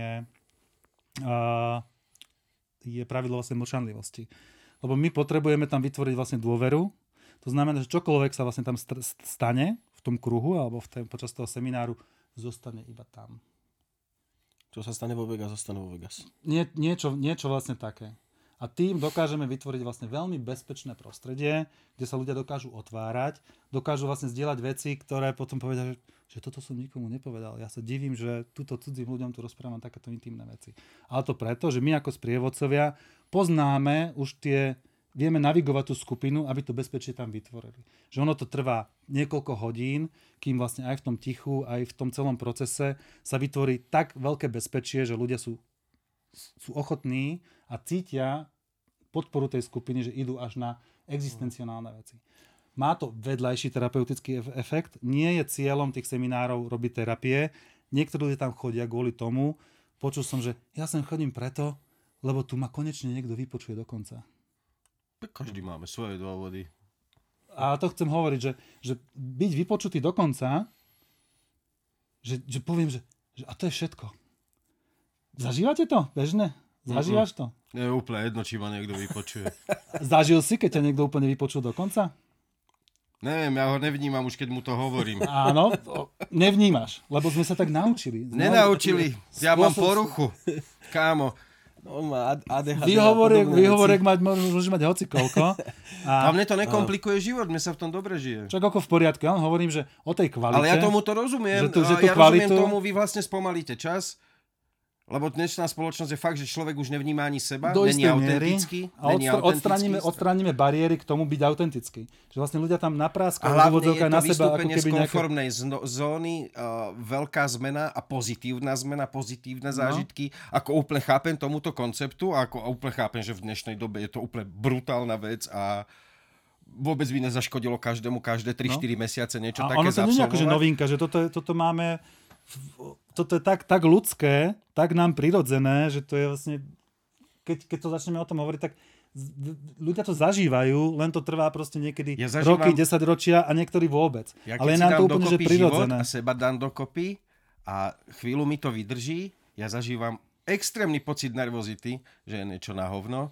je pravidlo vlastne mlčanlivosti. Lebo my potrebujeme tam vytvoriť vlastne dôveru. To znamená, že čokoľvek sa vlastne tam stane v tom kruhu alebo počas toho semináru, zostane iba tam. Čo sa stane vo Vegas, zostane vo Vegas. Niečo vlastne také. A tým dokážeme vytvoriť vlastne veľmi bezpečné prostredie, kde sa ľudia dokážu otvárať, dokážu vlastne zdieľať veci, ktoré potom povedia, že toto som nikomu nepovedal. Ja sa divím, že túto cudzím ľuďom tu rozprávam takéto intimné veci. Ale to preto, že my ako sprievodcovia poznáme už vieme navigovať tú skupinu, aby to bezpečie tam vytvorili. Že ono to trvá niekoľko hodín, kým vlastne aj v tom tichu, aj v tom celom procese sa vytvorí tak veľké bezpečie, že ľudia sú ochotní a cítia podporu tej skupiny, že idú až na existencionálne veci. Má to vedľajší terapeutický efekt. Nie je cieľom tých seminárov robiť terapie. Niektorí ľudia tam chodia kvôli tomu. Počul som, že ja sem chodím preto, lebo tu ma konečne niekto vypočuje do konca. Každý máme svoje dôvody. A to chcem hovoriť, že byť vypočutý do konca, že poviem, že a to je všetko. Zažívate to bežne? Zažívaš to? Je úplne jedno, či ma niekto vypočuje. Zažil si, keď ťa niekto úplne vypočul do konca? Neviem, ja ho nevnímam už, keď mu to hovorím. Áno, nevnímaš, lebo sme sa tak naučili. Nenaučili, ja mám poruchu. Kámo. On má ADHD. Výhovorek môže mať hocikoľko. A mne to nekomplikuje život, mne sa v tom dobre žije. Čak ako v poriadku, ja hovorím, že o tej kvalite. Ale ja tomu to rozumiem. Ja rozumiem tomu, vy vlastne spomalíte čas. Lebo dnešná spoločnosť je fakt, že človek už nevníma ani seba, není autentický. A odstránime bariéry k tomu byť autentický. Že vlastne ľudia tam napráskajú. A hlavne je to vystúpenie z konformnej zóny, veľká zmena a pozitívna zmena, pozitívne zážitky. Ako úplne chápem tomuto konceptu, ako úplne chápem, že v dnešnej dobe je to úplne brutálna vec a vôbec by nezaškodilo každému každé 3-4 mesiace niečo také zabsolvovať. A ono to nie je akože novinka, že toto máme... Toto je tak ľudské, tak nám prirodzené, že to je vlastne, keď to začneme o tom hovoriť, tak ľudia to zažívajú, len to trvá proste niekedy roky, 10 ročia a niektorí vôbec. Ja ale je nám to úplne že prirodzené. A seba dám dokopy a chvíľu mi to vydrží, ja zažívam extrémny pocit nervozity, že je niečo na hovno.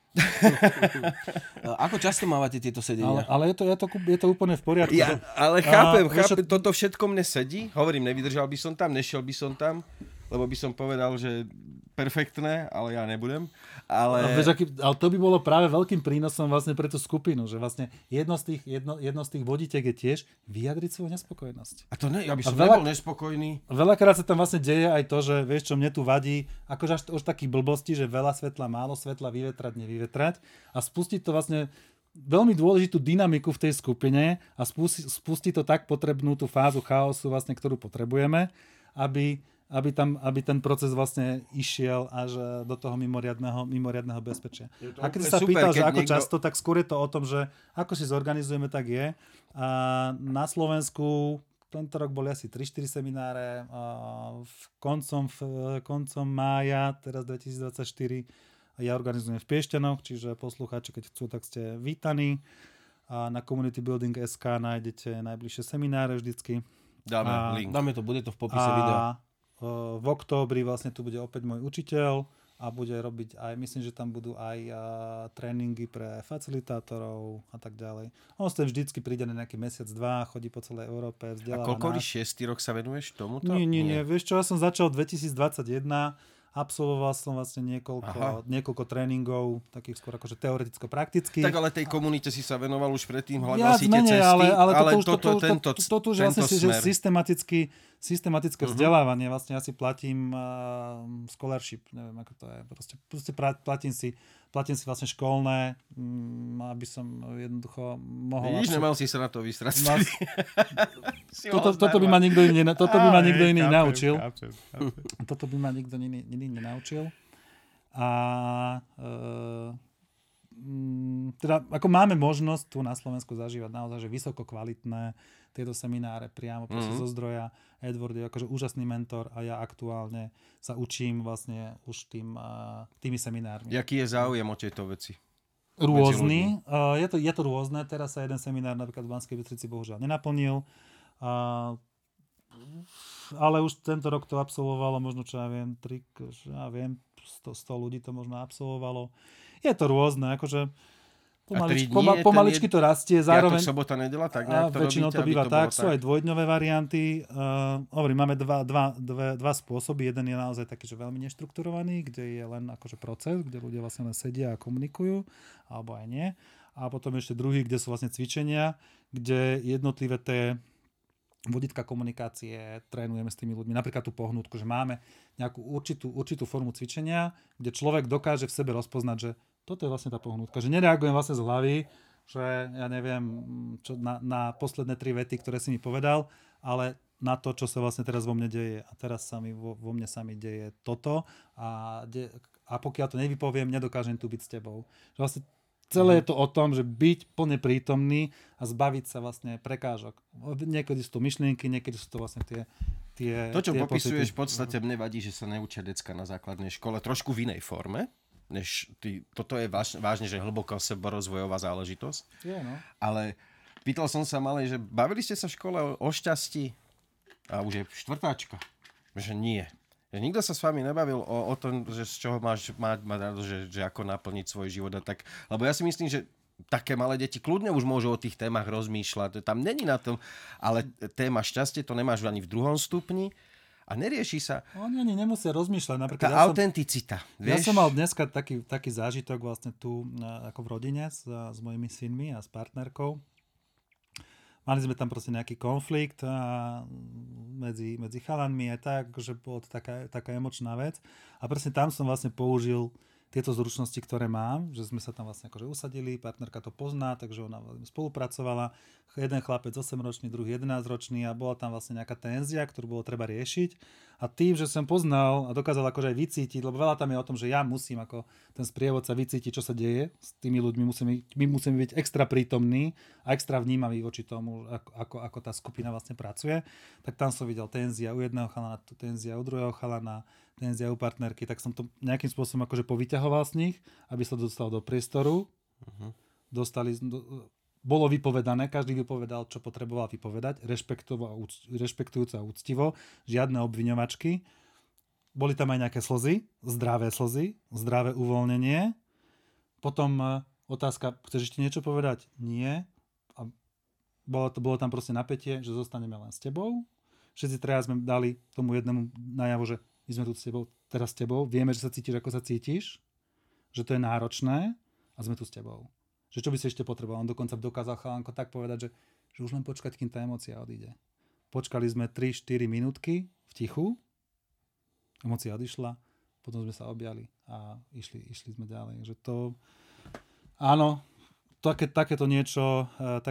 Ako často mávate tieto sedenia? Ale je to úplne v poriadku. Ale chápem, toto všetko mne sedí. Hovorím, nevydržal by som tam, nešiel by som tam, lebo by som povedal, že perfektné, ale ja nebudem. Ale to by bolo práve veľkým prínosom vlastne pre tú skupinu, že vlastne jedno z tých vodítek je tiež vyjadriť svoju nespokojnosť. A to ja by som nebol nespokojný. Veľakrát sa tam vlastne deje aj to, že vieš, čo mne tu vadí, akože už takých blbostí, že veľa svetla, málo svetla, vyvetrať, nevyvetrať a spustiť to vlastne veľmi dôležitú dynamiku v tej skupine a spustiť to tak potrebnú tú fázu chaosu, vlastne, ktorú potrebujeme, aby ten proces vlastne išiel až do toho mimoriadneho bezpečia. A keď sa pýtal, že ako často, tak skôr je to o tom, že ako si zorganizujeme, tak je. A na Slovensku tento rok boli asi 3-4 semináre. Koncom mája, teraz 2024, ja organizujem v Piešťanoch, čiže poslucháči, keď chcú, tak ste vítaní. A na Community Building SK nájdete najbližšie semináre vždycky. Dáme link. Dáme to, bude to v popise videa. V októbri vlastne tu bude opäť môj učiteľ a bude robiť aj, myslím, že tam budú aj tréningy pre facilitátorov a tak ďalej. On sem vždycky príde na nejaký mesiac, dva, chodí po celej Európe, vzdeláva. A koľko 6. rok sa venuješ tomuto? Nie. Vieš čo, ja som začal 2021, absolvoval som vlastne niekoľko tréningov, takých skôr akože teoreticko-praktických. Tak ale tej komunite si sa venoval už predtým, hľadal si tie cesty, ale toto už vlastne systematické vzdelávanie. Vlastne ja si platím scholarship, neviem ako to je. Proste platím si vlastne školné, aby som jednoducho mohol... Vidíš, nemal si sa na to vystrať. Toto by ma nikto iný naučil. Toto by ma nikto iný nenaučil. A teda ako máme možnosť tu na Slovensku zažívať naozaj že vysoko kvalitné tieto semináre priamo zo zdroja. Edward je akože úžasný mentor a ja aktuálne sa učím vlastne už tými seminármi. Jaký je záujem o tieto veci? Rôzny. Je to rôzne. Teraz sa jeden seminár napríklad v Banskej Bystrici bohužiaľ nenaplnil. Ale už tento rok to absolvovalo možno, čo ja viem, 100 ľudí to možno absolvovalo. Je to rôzne. Akože Pomaličky to rastie, zároveň... Piatok, sobota, nedela, tak A nejak to väčšinou robíte, to býva aby to tak, bolo sú aj dvojdňové varianty. Hovorím, máme dva spôsoby. Jeden je naozaj taký, že veľmi neštrukturovaný, kde je len akože proces, kde ľudia vlastne len sedia a komunikujú, alebo aj nie. A potom ešte druhý, kde sú vlastne cvičenia, kde jednotlivé tie vodítka komunikácie trénujeme s tými ľuďmi. Napríklad tú pohnútku, že máme nejakú určitú formu cvičenia, kde človek dokáže v sebe rozpoznať, že toto je vlastne tá pohnútka. Že nereagujem vlastne z hlavy, že ja neviem, čo na posledné 3 vety, ktoré si mi povedal, ale na to, čo sa vlastne teraz vo mne deje. A teraz sa mi vo mne sa mi deje toto a pokiaľ to nevypoviem, nedokážem tu byť s tebou. Že vlastne celé je to o tom, že byť plne prítomný a zbaviť sa vlastne prekážok. Niekedy sú to myšlienky, niekedy sú to vlastne tie To, čo tie popisuješ, pocity. v podstate mne vadí, že sa neučia decka na základnej škole trošku v inej forme, než toto je vážne, že hlboko seborozvojová záležitosť. Je, no. Ale pýtal som sa malej, že bavili ste sa v škole o šťastí? A už je štvrtáčka. Že nie. Že nikto sa s vami nebavil o tom, že z čoho máš mať radosť, že ako naplniť svoj život a tak. Lebo ja si myslím, že také malé deti kľudne už môžu o tých témach rozmýšľať. Tam není na tom, ale téma šťastie to nemáš ani v 2. stupni a nerieši sa. Oni ani nemusia rozmýšľať. Napríklad Tá autenticita. Ja Vieš? som mal dneska taký zážitok vlastne tu ako v rodine s mojimi synmi a s partnerkou. Mali sme tam proste nejaký konflikt medzi chalanmi aj tak, že bola to taká emočná vec. A presne tam som vlastne použil tieto zručnosti, ktoré mám, že sme sa tam vlastne akože usadili, partnerka to pozná, takže ona spolupracovala. Jeden chlapec 8-ročný, druhý 11-ročný a bola tam vlastne nejaká tenzia, ktorú bolo treba riešiť. A tým, že som poznal a dokázal akože aj vycítiť, lebo veľa tam je o tom, že ja musím ako ten sprievodca vycítiť, čo sa deje s tými ľuďmi, my musíme byť extra prítomní a extra vnímaví voči tomu, ako tá skupina vlastne pracuje. Tak tam som videl tenzia u jedného chalana, tenzia u druhého chalana, tenzia u partnerky, tak som to nejakým spôsobom akože povyťahoval z nich, aby sa dostal do priestoru. Bolo vypovedané, každý vypovedal, čo potreboval vypovedať, rešpektujúco a úctivo, žiadne obviňovačky. Boli tam aj nejaké slzy, zdravé uvoľnenie. Potom otázka, chceš ešte niečo povedať? Nie. A bolo tam proste napätie, že zostaneme len s tebou. Všetci traja sme dali tomu jednému najavo, že my sme tu s tebou, teraz s tebou, vieme, že sa cítiš, ako sa cítiš, že to je náročné a sme tu s tebou. Že čo by si ešte potreboval. On dokonca dokázal chalanko tak povedať, že už len počkať, kým tá emócia odíde. Počkali sme 3-4 minútky v tichu, emócia odišla, potom sme sa objali a išli sme ďalej. Že to, áno, takéto niečo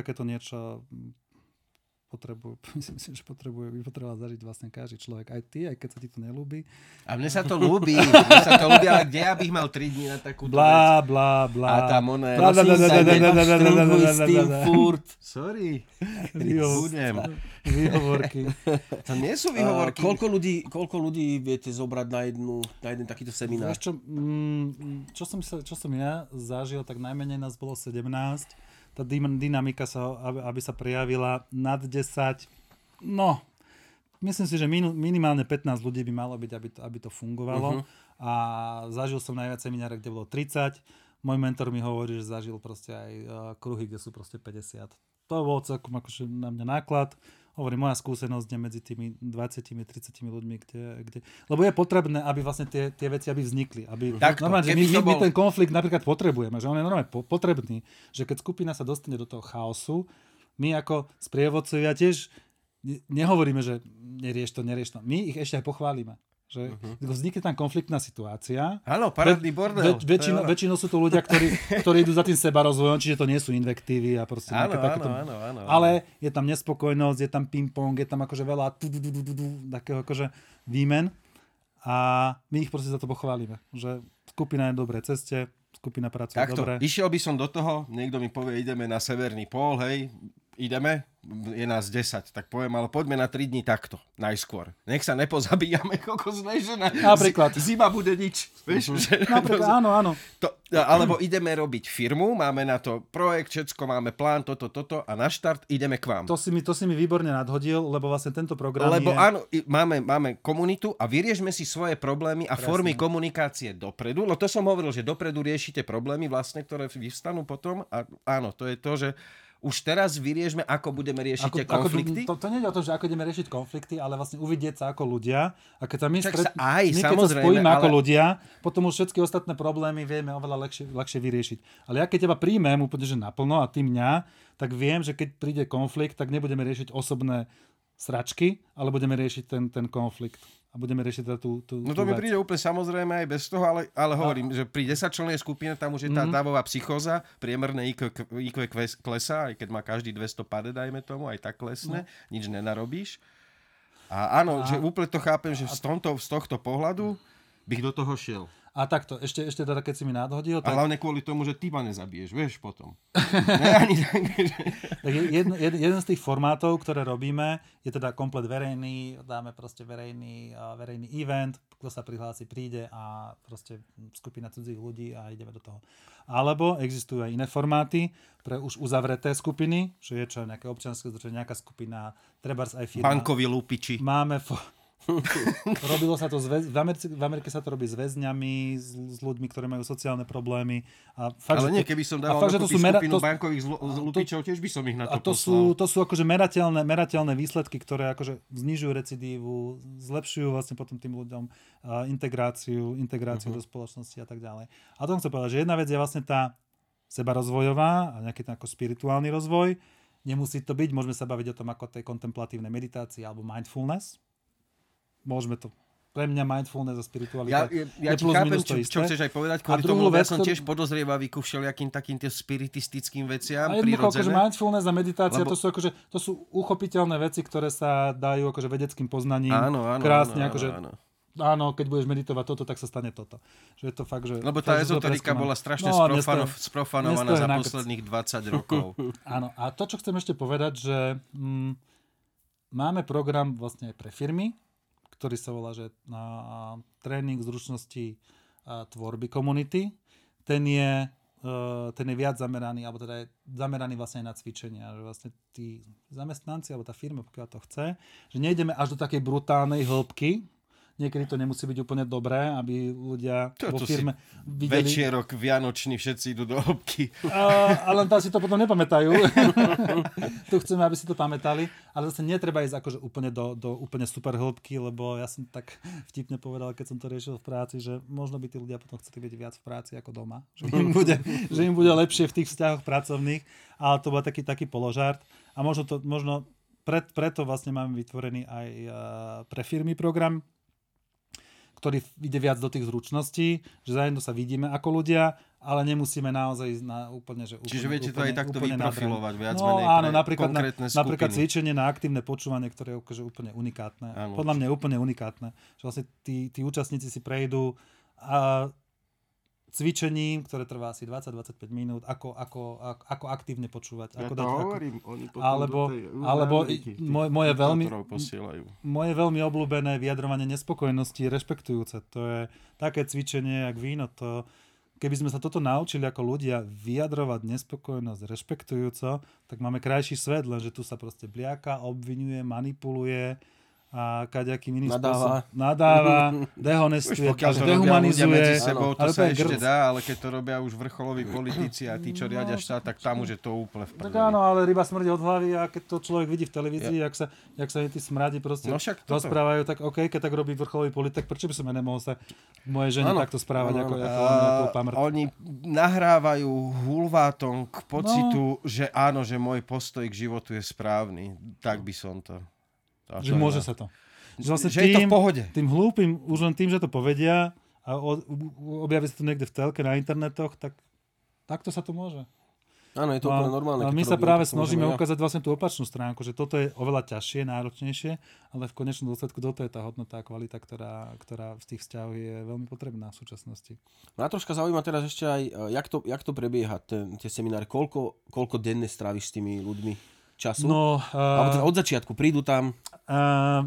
myslím, že by potreboval zažiť vlastne každý človek. Aj ty, aj keď sa ti to nelúbi. A mne sa to ľúbi, ale kde ja bych mal 3 dní na takúto vec? Blá. A tam oné... Prosím sa, nenaštruhuj s tým furt. Sorry. Budem. Výhovorky. To nie sú výhovorky. Koľko ľudí viete zobrať na jeden takýto seminár? Vieš čo som ja zažil, tak najmenej nás bolo 17. Tá dynamika aby sa prejavila nad 10, no, myslím si, že minimálne 15 ľudí by malo byť, aby to fungovalo. A zažil som najviac semináre, kde bolo 30. Môj mentor mi hovorí, že zažil proste aj kruhy, kde sú proste 50. To bol celkom akože na mňa náklad. Hovorím, moja skúsenosť je medzi tými 20-30 ľuďmi, kde... Lebo je potrebné, aby vlastne tie veci aby vznikli. Normálne, že my ten konflikt napríklad potrebujeme, že on je normálne potrebný. Že keď skupina sa dostane do toho chaosu, my ako sprievodcovia tiež nehovoríme, že nerieš to. My ich ešte aj pochválime. Že vznikne tam konfliktná situácia. Áno, parádny bordel. Väčšinou sú to ľudia, ktorí idú za tým sebarozvojom, čiže to nie sú invektívy a proste takéto. Áno. Ale je tam nespokojnosť, je tam ping-pong, je tam akože veľa takého akože výmen a my ich proste za to pochválime. Že skupina je v dobrej ceste, skupina pracuje dobre. Išiel by som do toho, niekto mi povie, ideme na severný pól, hej, ideme, je nás 10, tak poviem, ale poďme na 3 dní takto, najskôr. Nech sa nepozabíjame, napríklad. Zima bude nič. Vieš, napríklad, áno. Alebo ideme robiť firmu, máme na to projekt, všetko, máme plán, toto a na štart ideme k vám. To si mi výborne nadhodil, lebo vlastne tento program áno, máme komunitu a vyriešme si svoje problémy a formy komunikácie dopredu. No to som hovoril, že dopredu vyriešite problémy vlastne, ktoré vyvstanú potom. A áno, to je to, že už teraz vyriešme, ako budeme riešiť tie konflikty. To nie je o tom, že ako ideme riešiť konflikty, ale vlastne uvidieť sa ako ľudia. A keď sa my, keď sa spojíme ako ľudia, potom už všetky ostatné problémy vieme oveľa ľahšie vyriešiť. Ale ja keď teba príjmem úplne že naplno a ty mňa, tak viem, že keď príde konflikt, tak nebudeme riešiť osobné sračky, ale budeme riešiť ten konflikt. A budeme riešiť tú No to mi príde úplne samozrejme aj bez toho, ale hovorím, že pri 10-člennej skupine tam už je tá davová psychóza, priemerné IQ klesá, aj keď má každý 200 pade, dajme tomu, aj tak klesne, nič nenarobíš. A áno, že úplne to chápem, že z tohto pohľadu bych do toho šiel. A takto, ešte teda, keď si mi nadhodil... Tak... A hlavne kvôli tomu, že ty ma nezabiješ, vieš, potom. Tak jeden z tých formátov, ktoré robíme, je teda komplet verejný, dáme proste verejný event, kto sa prihlási, príde a proste skupina cudzích ľudí a ideme do toho. Alebo existujú aj iné formáty pre už uzavreté skupiny, že je čo nejaké občianske združenie, nejaká skupina, trebárs aj firma. Bankoví lupiči. Máme... Robilo sa to v Amerike sa to robí s väzňami, s ľuďmi, ktorí majú sociálne problémy. A fakt, ale nie, keby som dával dokopy skupinu bankových lupičov, tiež by som ich na to poslal. To sú akože merateľné výsledky, ktoré akože znižujú recidívu, zlepšujú vlastne potom tým ľuďom integráciu do spoločnosti a tak ďalej. A to chcem povedať, že jedna vec je vlastne tá sebarozvojová a nejaký ten ako spirituálny rozvoj. Nemusí to byť, môžeme sa baviť o tom ako tej kontemplatívnej meditácii alebo mindfulness. Môžeme to. Pre mňa mindfulness a spiritualita ja ti chápem, čo chceš aj povedať, kvôli tomu, ja som tiež podozrievavý ku všelijakým takým tým spiritistickým veciam, prirodzené. Akože mindfulness a meditácia, to sú uchopiteľné veci, ktoré sa dajú akože vedeckým poznaním krásne, áno, keď budeš meditovať toto, tak sa stane toto. Že je to fakt, že... Lebo tá ezoterika bola strašne sprofanovaná za posledných 20 rokov. Áno, a to, čo chcem ešte povedať, že máme program vlastne aj pre firmy, ktorý sa volá, že tréning zručnosti tvorby komunity. Ten je viac zameraný, alebo teda je zameraný vlastne aj na cvičenia. Že vlastne tí zamestnanci, alebo tá firma, pokiaľ to chce, že nejdeme až do takej brutálnej hĺbky. Niekedy to nemusí byť úplne dobré, aby ľudia vo firme videli... Večierok vianočný, všetci idú do hĺbky. Ale tam si to potom nepamätajú. Tu chceme, aby si to pamätali. Ale zase netreba ísť akože úplne do úplne super hĺbky, lebo ja som tak vtipne povedal, keď som to riešil v práci, že možno by tí ľudia potom chceli byť viac v práci ako doma. Že im bude lepšie v tých vzťahoch pracovných. Ale to bol taký položart. A možno preto vlastne máme vytvorený aj pre firmy program, ktorý ide viac do tých zručností, že zájemno sa vidíme ako ľudia, ale nemusíme naozaj ísť na úplne, že úplne... Čiže viete to aj takto vyprofilovať viac menej áno, pre konkrétne skupiny. Napríklad cvičenie na aktívne počúvanie, ktoré je akože úplne unikátne. Áno, podľa mňa je úplne unikátne. Že vlastne tí účastníci si prejdú cvičením, ktoré trvá asi 20-25 minút, ako aktívne počúvať. Ja to hovorím, oni potom alebo moje veľmi obľúbené vyjadrovanie nespokojnosti je rešpektujúce. To je také cvičenie, jak víno. Keby sme sa toto naučili ako ľudia vyjadrovať nespokojnosť rešpektujúco, tak máme krajší svet, lenže tu sa proste bliaka, obviňuje, manipuluje a kaďakým iným spôsobom nadáva, dehonestuje, dehumanizuje. Medzi sebou to sa ešte dá, ale keď to robia už vrcholoví politici a tí, čo riadia štát, tak tam už je to úplne v prdeli. Tak áno, ale ryba smrdí od hlavy a keď to človek vidí v televízii, jak sa tí smradi proste rozprávajú, tak OK, keď tak robí vrcholový politik, prečo by som ja nemohol sa moje žene takto správať ako pamrt? Oni nahrávajú hulvátom k pocitu, že áno, že môj postoj k životu je správny. Tak by som to... Že môže sa to. Že je to v pohode. Tým hlúpym, už len tým, že to povedia a objaví sa to niekde v telke na internetoch, tak takto sa to môže. Áno, je to úplne normálne. A my sa práve snažíme ukázať vlastne tú opačnú stránku, že toto je oveľa ťažšie, náročnejšie, ale v konečnom dôsledku toto je tá hodnota a kvalita, ktorá v tých vzťahoch je veľmi potrebná v súčasnosti. Mňa troška zaujíma teraz ešte aj, jak to prebieha, tie semináre, koľko denne stráviš s tými ľuďmi času? Alebo teda od začiatku prídu tam...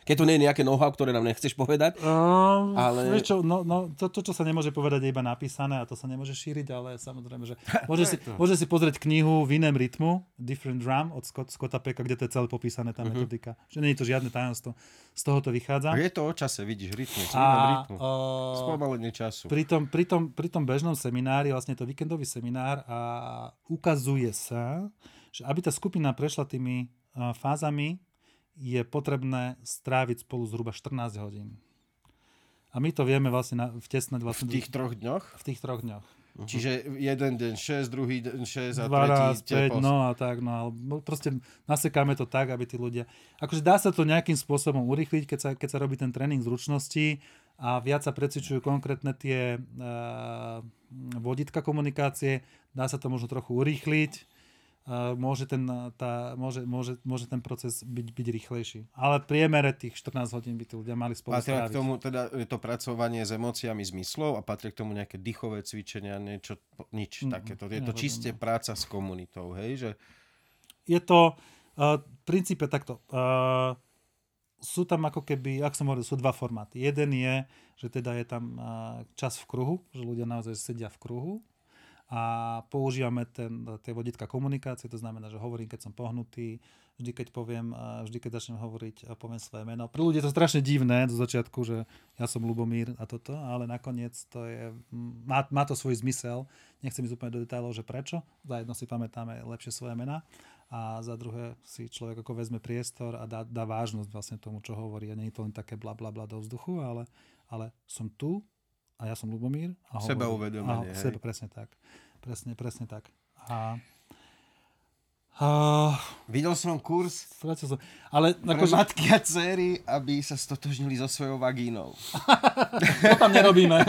Keď to nie je nejaké know-how, ktoré nám nechceš povedať. Ale... Vieš čo, to, čo sa nemôže povedať, je iba napísané a to sa nemôže šíriť, ale samozrejme, že môže si pozrieť knihu v inom rytmu, Different Drum od Scotta Pecka, kde to je celé popísané, tá metodika. Že nie je to žiadne tajomstvo. Z toho to vychádza. A je to o čase, vidíš, rytmu. Spomalenie času. Pri tom bežnom seminári, vlastne to víkendový seminár a ukazuje sa, že aby tá skupina prešla tými fázami, je potrebné stráviť spolu zhruba 14 hodín. A my to vieme vlastne vtesnať vlastne... V tých 3 dňoch? V tých 3 dňoch. Čiže jeden deň 6, druhý deň 6 a tretí 5, tepos. no a tak, no ale proste nasekáme to tak, aby tí ľudia... Akože dá sa to nejakým spôsobom urýchliť, keď sa robí ten tréning zručností a viac sa precvičujú konkrétne tie vodítka komunikácie, dá sa to možno trochu urýchliť. Môže ten proces byť rýchlejší. Ale v priemere tých 14 hodín by tí ľudia mali spolu patria stráviť. K tomu teda je to pracovanie s emóciami zmyslov a patria k tomu nejaké dýchové cvičenia, nič takéto. Je to čiste práca s komunitou, hej? Že... Je to v princípe takto. Sú tam ako keby, ak som hovoril, sú dva formáty. Jeden je, že teda je tam čas v kruhu, že ľudia naozaj sedia v kruhu a používame tie vodítka komunikácie, to znamená, že hovorím, keď som pohnutý, vždy keď začnem hovoriť, poviem svoje meno. Pre ľudí je to strašne divné do začiatku, že ja som Ľubomír a toto, ale nakoniec to je, má to svoj zmysel. Nechcem ísť úplne do detailov, že prečo. Za jedno si pamätáme lepšie svoje mená a za druhé si človek ako vezme priestor a dá vážnosť vlastne tomu, čo hovorí. A nie je to len také bla bla bla do vzduchu, ale som tu a ja som Ľubomír. Sebauvedomenie. Sebe, presne tak. Presne tak. Videl som kurz ale pre matky a dcery, aby sa stotožnili so svojou vagínou. To tam nerobíme.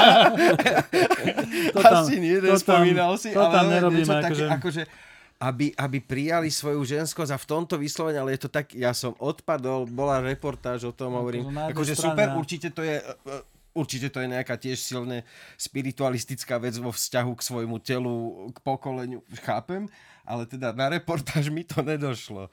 Asi nie, nespomínal si, to tam ale nerobíme, niečo také, akože aby prijali svoju ženskosť a v tomto vyslovene, ale je to tak, ja som odpadol, bola reportáž o tom, hovorím, akože super, určite to je nejaká tiež silne spiritualistická vec vo vzťahu k svojmu telu, k pokoleniu, chápem, ale teda na reportáž mi to nedošlo.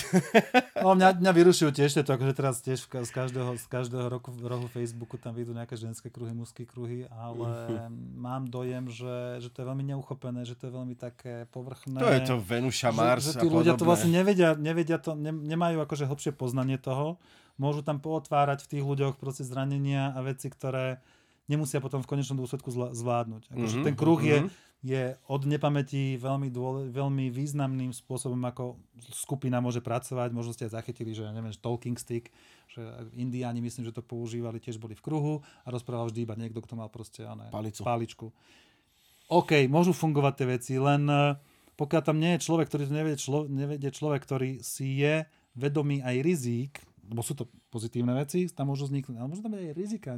No, mňa vyrušujú tiež to, akože teraz tiež z každého rohu Facebooku tam vyjdú nejaké ženské kruhy, mužské kruhy, ale mám dojem, že to je veľmi neuchopené, že to je veľmi také povrchné. To je to Venuša, Mars že tí ľudia to vlastne nevedia to, nemajú akože hlbšie poznanie toho. Môžu tam pootvárať v tých ľuďoch proste zranenia a veci, ktoré nemusia potom v konečnom dôsledku zvládnuť. Akože ten kruh je od nepamäti veľmi významným spôsobom, ako skupina môže pracovať. Možno ste aj zachytili, že neviem, že talking stick, že Indiáni, myslím, že to používali, tiež boli v kruhu a rozprával vždy iba niekto, kto mal proste paličku. OK, môžu fungovať tie veci, len pokiaľ tam nie je človek, ktorý to nevedie človek, ktorý si je vedomý aj rizík, lebo sú to pozitívne veci, tam môžu vzniknúť, ale môžu tam byť aj rizika.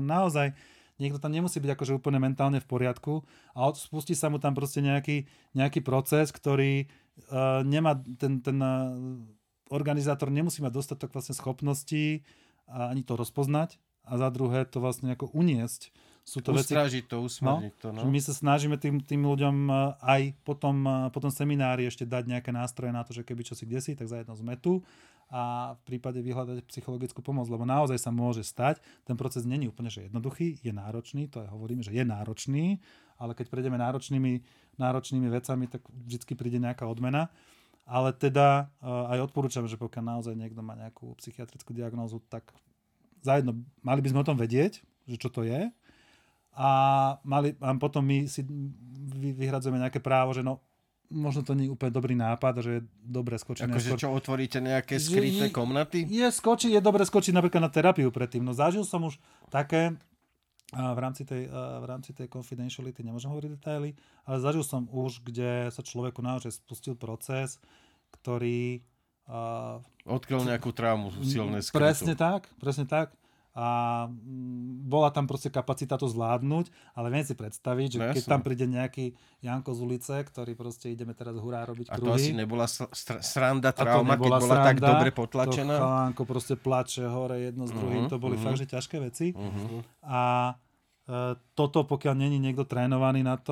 Niekto tam nemusí byť akože úplne mentálne v poriadku a spustí sa mu tam proste nejaký proces, ktorý nemá ten organizátor nemusí mať dostatok vlastne schopností a ani to rozpoznať a za druhé to vlastne ako uniesť. Sú to Ustrážiť to, usmerniť to. No. My sa snažíme tým ľuďom aj po tom seminári ešte dať nejaké nástroje na to, že keby čosi kdesi, tak za jedno sme tu a v prípade vyhľadať psychologickú pomoc, lebo naozaj sa môže stať. Ten proces nie je úplne že jednoduchý, je náročný, to aj hovoríme, že je náročný, ale keď prejdeme náročnými vecami, tak vždycky príde nejaká odmena. Ale teda aj odporúčam, že pokiaľ naozaj niekto má nejakú psychiatrickú diagnózu, tak zajedno mali by sme o tom vedieť, že čo to je. A potom my si vyhradzujeme nejaké právo, že no možno to nie je úplne dobrý nápad, že je dobre skočiť. Akože čo, otvoríte nejaké skryté komnaty? Je dobre skočiť napríklad na terapiu predtým. No zažil som už také, v rámci tej confidentiality nemôžem hovoriť detaily, ale zažil som už, kde sa človeku naozaj spustil proces, ktorý odkryl nejakú traumu silné skrytú. Presne tak. A bola tam proste kapacita to zvládnuť, ale viem si predstaviť, že keď tam príde nejaký Janko z ulice, ktorý proste ideme teraz hurá robiť kruhy. A to asi nebola sranda trauma, keď bola tak dobre potlačená. To chalánko proste plače hore jedno s druhým, to boli fakt, že ťažké veci. A toto, pokiaľ není niekto trénovaný na to,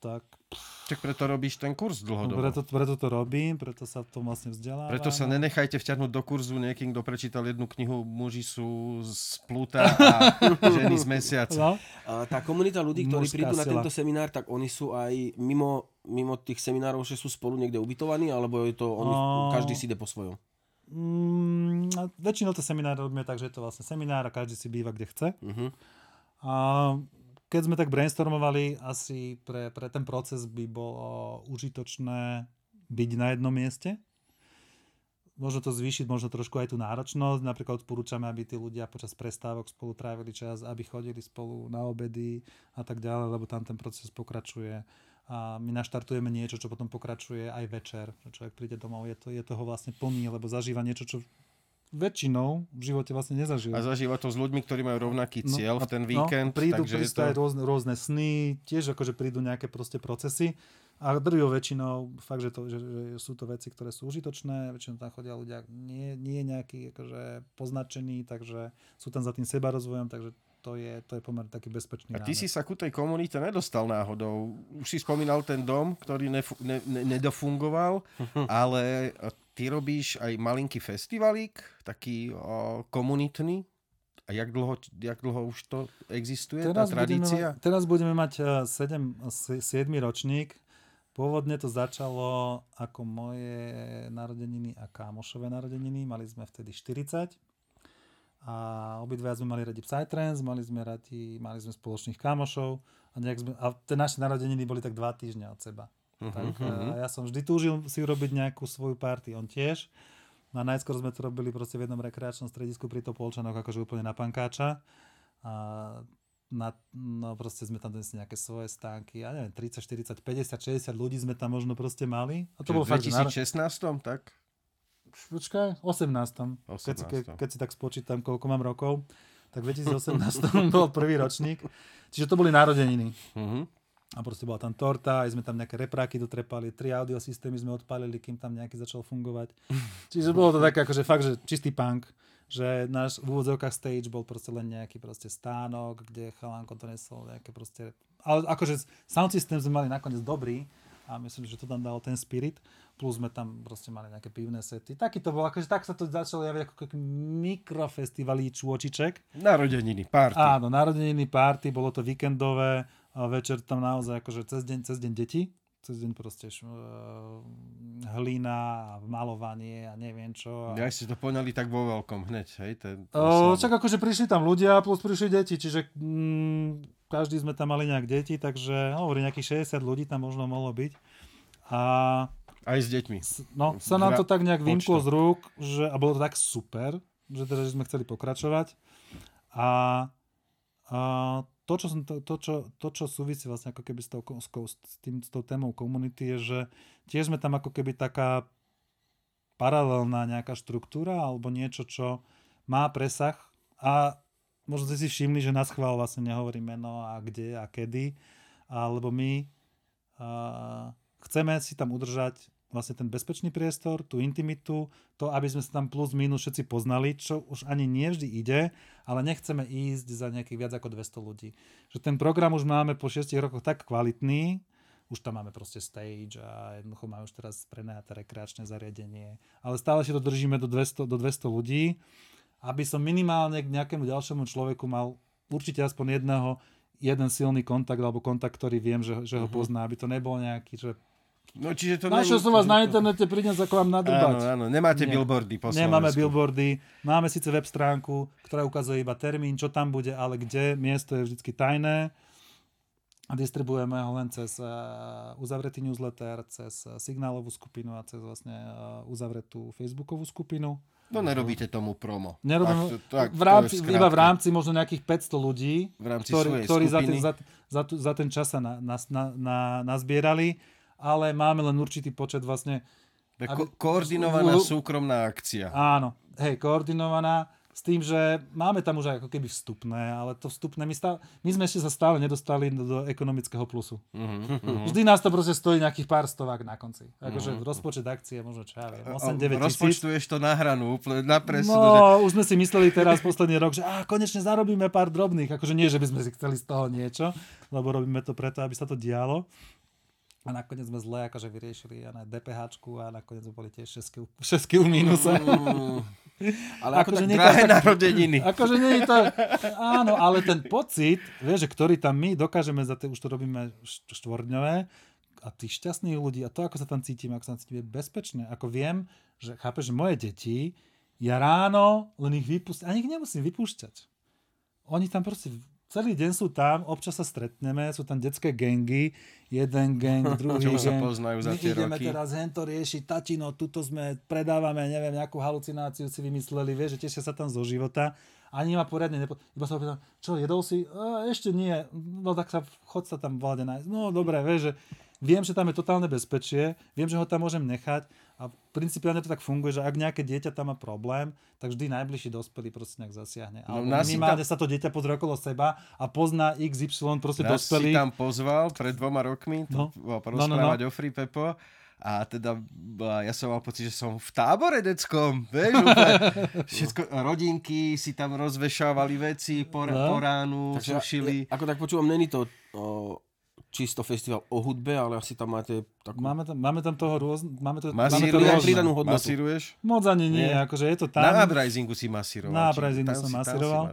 tak... Čak preto robíš ten kurz dlhodobo. Preto to robím, preto sa v tom vlastne vzdelávam. Preto sa nenechajte vťahnuť do kurzu niekým, kto prečítal jednu knihu Muži sú z Pluta a ženy z mesiaca. No? Tá komunita ľudí, ktorí Mužská prídu na sila. tento seminár, tak oni sú aj mimo tých seminárov, že sú spolu niekde ubytovaní, alebo je to každý si ide po svojom? Väčšinou to seminár robíme tak, že je to vlastne seminár a každý si býva kde chce. A keď sme tak brainstormovali, asi pre ten proces by bolo užitočné byť na jednom mieste. Možno to zvýšiť, možno trošku aj tú náročnosť. Napríklad odporúčame, aby tí ľudia počas prestávok spolu trávili čas, aby chodili spolu na obedy a tak ďalej, lebo tam ten proces pokračuje. A my naštartujeme niečo, čo potom pokračuje aj večer. Človek príde domov, je toho vlastne plný, lebo zažíva niečo, čo väčšinou v živote vlastne nezažil. A zažíva to s ľuďmi, ktorí majú rovnaký cieľ v ten víkend. Prídu takže aj rôzne sny, tiež akože prídu nejaké proste procesy a drvivou väčšinou fakt, že sú to veci, ktoré sú užitočné, väčšinou tam chodia ľudia nie nejakí akože poznačení, takže sú tam za tým sebarozvojom, takže to je pomerne taký bezpečný A ty rámec. si sa ku tej komunite nedostal náhodou. Už si spomínal ten dom, ktorý nedofungoval, ale ty robíš aj malinký festivalík, taký komunitný. A jak dlho už to existuje, tá tradícia? Teraz budeme mať 7. ročník. Pôvodne to začalo ako moje narodeniny a kámošové narodeniny. Mali sme vtedy 40. A obidva sme mali radi Psytrance, mali sme spoločných kámošov a tie naše narodeniny boli tak 2 týždne od seba. Ja som vždy túžil si urobiť nejakú svoju party, on tiež. No a najskôr sme to robili proste v jednom rekreačnom stredisku pri Topolčanoch, akože úplne na pankáča. Proste sme tam donesli nejaké svoje stánky, ja neviem, 30, 40, 50, 60 ľudí sme tam možno proste mali. A to bolo v 2016, tak? Počkaj, 18. Keď si tak spočítam, koľko mám rokov, tak v 2018 bol prvý ročník. Čiže to boli narodeniny. A proste bola tam torta, aj sme tam nejaké repráky dotrepali, 3 audiosystémy sme odpálili, kým tam nejaký začal fungovať. Čiže bolo to také, akože fakt, že čistý punk, že náš v úvodzovkách stage bol proste len nejaký proste stánok, kde chalánko donesol nejaké proste... Ale akože sound system sme mali nakoniec dobrý a myslím, že to tam dalo ten spirit. Plus sme tam proste mali nejaké pivné sety. Taký to bol, akože tak sa to začalo javiť ako mikrofestivalí čôčiček. Narodeniny, party. Áno, narodeniny, party, bolo to víkendové, a večer tam naozaj akože cez deň deti, cez deň proste hlina a malovanie a neviem čo. Ja ste to poňali tak vo veľkom hneď, hej? Čak akože prišli tam ľudia plus prišli deti, čiže každý sme tam mali nejak deti, takže hovorím, nejakých 60 ľudí tam možno mohlo byť. Aj s deťmi. No, sa nám to tak nejak vymklo z rúk, a bolo to tak super, že teda, že sme chceli pokračovať. A to, čo súvisí vlastne ako keby s tou témou komunity, je, že tiež sme tam ako keby taká paralelná nejaká štruktúra alebo niečo, čo má presah a možno ste si všimli, že na schvál vlastne nehovorí meno a kde a kedy, alebo my chceme si tam udržať vlastne ten bezpečný priestor, tú intimitu, to, aby sme sa tam plus minus všetci poznali, čo už ani nie vždy ide, ale nechceme ísť za nejakých viac ako 200 ľudí. Že ten program už máme po 6 rokoch tak kvalitný, už tam máme proste stage a jednoducho máme už teraz prenajaté rekreačné zariadenie, ale stále si to držíme do 200 ľudí, aby som minimálne k nejakému ďalšiemu človeku mal určite aspoň jeden silný kontakt alebo kontakt, ktorý viem, že ho pozná, aby to nebol nejaký, že no, čiže to našiel som vás na internete, prídem sa k vám nadrbať. Áno, nemáte billboardy po Slovensku. Nemáme billboardy, máme síce web stránku, ktorá ukazuje iba termín, čo tam bude, ale kde, miesto je vždycky tajné. A distribuujeme ho len cez uzavretý newsletter, cez signálovú skupinu a cez vlastne uzavretú facebookovú skupinu. No nerobíte tomu promo. Nerobíme, iba v rámci možno nejakých 500 ľudí, ktorí za ten čas sa nazbierali, ale máme len určitý počet vlastne... Koordinovaná súkromná akcia. Áno, koordinovaná. S tým, že máme tam už aj ako keby vstupné, ale to vstupné, my sme ešte sa stále nedostali do ekonomického plusu. Vždy nás to proste stojí nejakých pár stovák na konci. Akože rozpočet akcie, možno čo ja viem, 8-9 tisíc. Rozpočtuješ to na hranu, úplne na presunu. No, už sme si mysleli teraz posledný rok, že konečne zarobíme pár drobných. Akože nie, že by sme si chceli z toho niečo, lebo robíme to preto, aby sa to dialo. A nakoniec sme zle akože vyriešili na DPH-čku a nakoniec sme boli tiež 6 kg mínuse. Ale ako tak drahé narodeniny. Akože nie je to... Áno, ale ten pocit, vieš, že ktorý tam my dokážeme za tie, už to robíme štvorňové, a tých šťastných ľudí a to, ako sa tam cítim, ako sa tam cítim, je bezpečné. Ako viem, že chápeš, že moje deti, ja ráno len ich vypustím, ani ich nemusím vypúšťať. Oni tam proste celý deň sú tam, občas sa stretneme, sú tam detské gangy, jeden gang, druhý gang. Sa poznajú za tie ideme roky. teraz hento riešiť, tatino, tuto sme, predávame, neviem, nejakú halucináciu si vymysleli, vieš, že tešia sa tam zo života. Ani ma poriadne iba sa opýtam, čo, jedol si? Ešte nie. No tak chod sa tam vláde nájsť. No dobre, vieš, že viem, že tam je totálne bezpečie, viem, že ho tam môžem nechať a principiálne to tak funguje, že ak nejaké dieťa tam má problém, tak vždy najbližší dospelý proste nejak zasiahne. Ale minimálne sa to dieťa pozrie okolo seba a pozná XY proste dospelý. Nás si tam pozval pred 2 rokmi porozprávať o Free Pepo. A teda ja som mal pocit, že som v tábore deckom, vieš, všetko, rodinky si tam rozvešávali veci po ránu, sušili. Ako tak počúvam, není to čisto festival o hudbe, ale asi tam máte takú... Máme tam toho máme to pridanú hodnotu. Masíruješ? Moc ani nie, akože je to tam. Na Uprisingu si masíroval. Na Uprisingu som masíroval.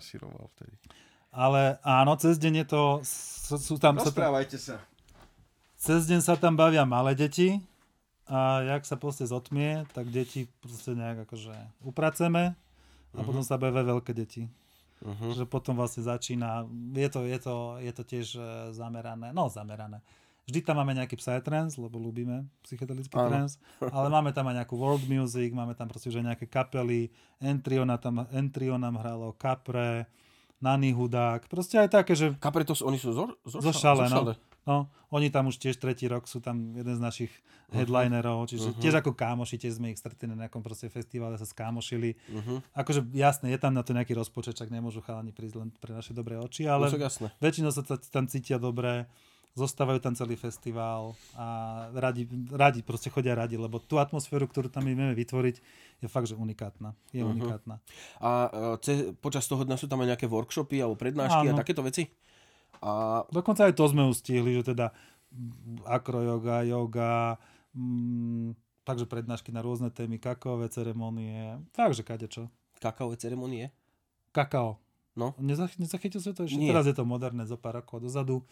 Ale áno, cez deň je to... Rozprávajte sa. Cez deň sa tam bavia malé deti a jak sa proste zotmie, tak deti proste nejak akože upraceme a potom sa bavia veľké deti. Že potom vlastne začína, je to tiež zamerané. Vždy tam máme nejaký psytrance, lebo ľúbime psychedelický trance, ale máme tam aj nejakú world music, máme tam proste už aj nejaké kapely, Entrio nám hralo, Capre, Nani Hudák, proste aj také, že... Capre to oni sú zo Šale, no. No, oni tam už tiež 3. rok sú tam jeden z našich headlinerov, čiže tiež ako kámoši, tiež sme ich stretli na nejakom proste festivale, sa skámošili. Akože jasné, je tam na to nejaký rozpočet, čak nemôžu chalani prísť len pre naše dobré oči, ale väčšinou sa tam cítia dobre, zostávajú tam celý festival a radi proste chodia radi, lebo tú atmosféru, ktorú tam vieme vytvoriť, je fakt, že unikátna. Je unikátna. A počas toho dňa sú tam aj nejaké workshopy alebo prednášky a takéto veci? A... Dokonca aj to sme ustihli, že teda akroyoga, yoga, takže prednášky na rôzne témy, kakaové ceremonie, fakt, že kadečo. Kakaové ceremonie? Kakao. No. Nezachytil sa to ešte? Nie. Teraz je to moderné, zo pár rokov dozadu.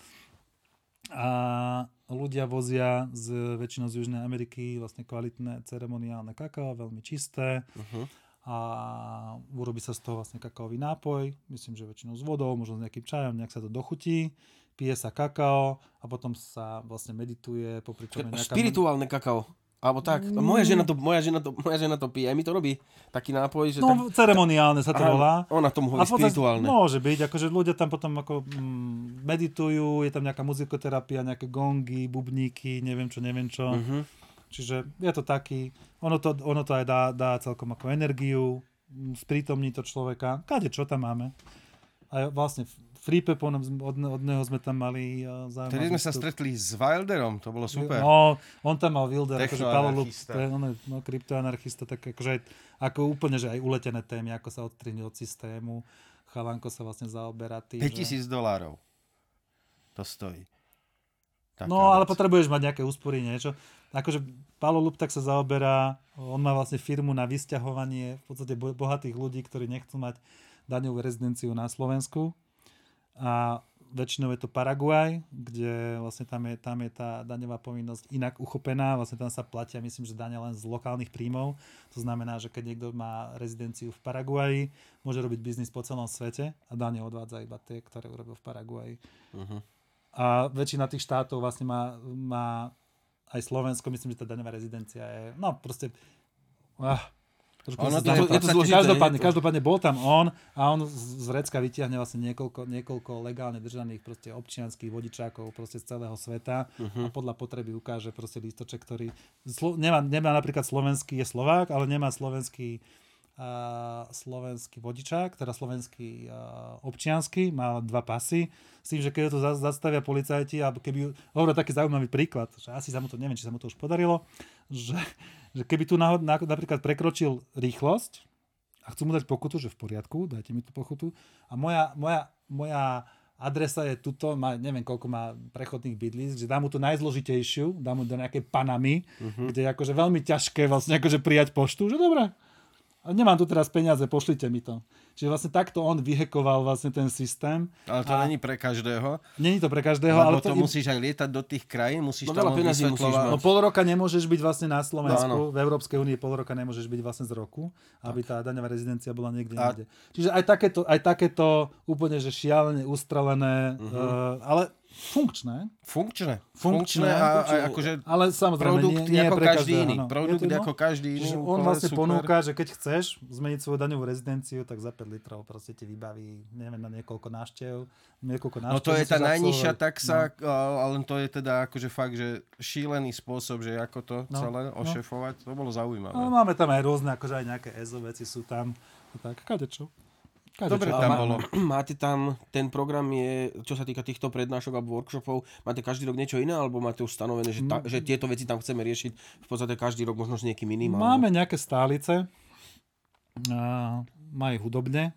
A ľudia vozia väčšinou z Južnej Ameriky vlastne kvalitné ceremoniálne kakao, veľmi čisté. A urobí sa z toho vlastne kakaový nápoj, myslím, že väčšinou s vodou, možno s nejakým čajom, nejak sa to dochutí, pije sa kakao a potom sa vlastne medituje, popričom nejaká... Spirituálne kakao. Alebo tak. Moja žena to pije, aj mi to robí taký nápoj, že no, tak... ceremoniálne sa to volá. Ona tomu hovorí spirituálne. Môže byť, akože ľudia tam potom ako meditujú, je tam nejaká muzikoterapia, nejaké gongy, bubníky, neviem čo. Čiže je to taký, ono to aj dá celkom ako energiu, sprítomní to človeka. Kade, čo tam máme? A vlastne Free Pepo, od neho sme tam mali zaujímavý. Vtedy sme sa stretli s Wilderom, to bolo super. No, on tam mal Wilder, akože Technoanarchista. Kryptoanarchista, tak akože ako úplne, že aj uletené témy, ako sa odstrihnúť od systému. Chalanko sa vlastne zaoberá tým, $5,000 to stojí. No, ale potrebuješ mať nejaké úspory, niečo. Akože Palo Luptak sa zaoberá, on má vlastne firmu na vysťahovanie v podstate bohatých ľudí, ktorí nechcú mať daňovú rezidenciu na Slovensku. A väčšinou je to Paraguaj, kde vlastne tam je tá daňová povinnosť inak uchopená. Vlastne tam sa platia, myslím, že dane len z lokálnych príjmov. To znamená, že keď niekto má rezidenciu v Paraguaji, môže robiť biznis po celom svete a dane odvádza iba tie, ktoré urobil v Paraguaji. A väčšina tých štátov vlastne má aj Slovensko, myslím, že tá daňová rezidencia je, no proste, je to zložité. Každopádne bol tam on a on z vrecka vytiahne vlastne niekoľko legálne držaných proste občianskych vodičákov proste z celého sveta a podľa potreby ukáže proste lístoček, ktorý nemá napríklad slovenský, je Slovák, ale nemá slovenský vodičák, teda slovenský občiansky, má 2 pasy, s tým, že keď to zastavia policajti, alebo keby, hovoril taký zaujímavý príklad, že asi sa mu to, neviem, či sa mu to už podarilo, že keby tu napríklad prekročil rýchlosť a chcú mu dať pokutu, že v poriadku, dajte mi tú pokutu, a moja adresa je tuto, neviem koľko má prechodných bydlísk, že dá mu tú najzložitejšiu, dá mu do nejakej Panamy, kde je akože veľmi ťažké vlastne akože prijať poštu, že dobre, a nemám tu teraz peniaze, pošlite mi to. Čiže vlastne takto on vyhekoval vlastne ten systém. Ale to není pre každého. Není to pre každého, lebo ale to musíš aj lietať do tých krajín, musíš veľa tam peňazí vysvetľovať. No pol roka nemôžeš byť vlastne na Slovensku, v Európskej únii pol roka nemôžeš byť vlastne z roku, aby tá daňová rezidencia bola niekde. Čiže aj takéto úplne, že šialene ustrelené, ale funkčné a akože ale samozrejme produkt nie ako každý iný. Áno. Produkt ako každý iný. On vlastne ponúka, že keď chceš zmeniť svoju daňovú rezidenciu, tak za 5 litrov proste ti vybaví, neviem, na niekoľko návštev. No to je tá najnižšia taxa, ale to je teda akože fakt, že šílený spôsob, že ako to celé ošefovať. To bolo zaujímavé. Ale máme tam aj rôzne, akože aj nejaké EZO veci sú tam. Tak, kadečo. Dobre tam bolo. Máte tam, ten program je, čo sa týka týchto prednášok alebo workshopov, máte každý rok niečo iné, alebo máte už stanovené, že tieto veci tam chceme riešiť v podstate každý rok, možno s niekým iným? Máme nejaké stálice, majú hudobne.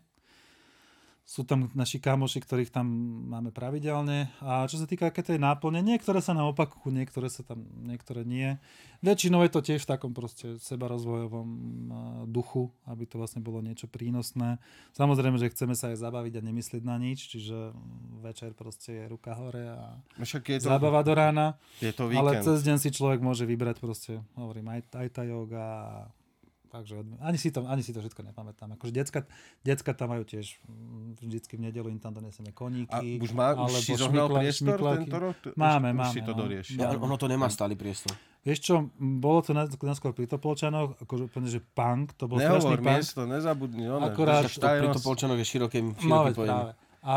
Sú tam naši kamoši, ktorých tam máme pravidelne. A čo sa týka aké tej náplne, niektoré sa nám opakujú, niektoré nie. Väčšinou je to tiež v takom proste sebarozvojovom duchu, aby to vlastne bolo niečo prínosné. Samozrejme, že chceme sa aj zabaviť a nemyslieť na nič, čiže večer proste je ruka hore a zábava do rána. Je to víkend. Ale cez deň si človek môže vybrať proste, hovorím, aj tá yoga a takže ani si to všetko nepamätám. Akože decka tam majú tiež vždycky v nedeľu im tam donesieme koníky. A už si zohnal priestor tento rok? Máme. Už si to doriešil. Ono to nemá stály priestor. Vieš čo, bolo to naskôr pri Topolčanoch, akože úplne, že punk, to bol strašný punk. Nehovor miesto, nezabudni. Akorát pri Topolčanoch je široký pojem. A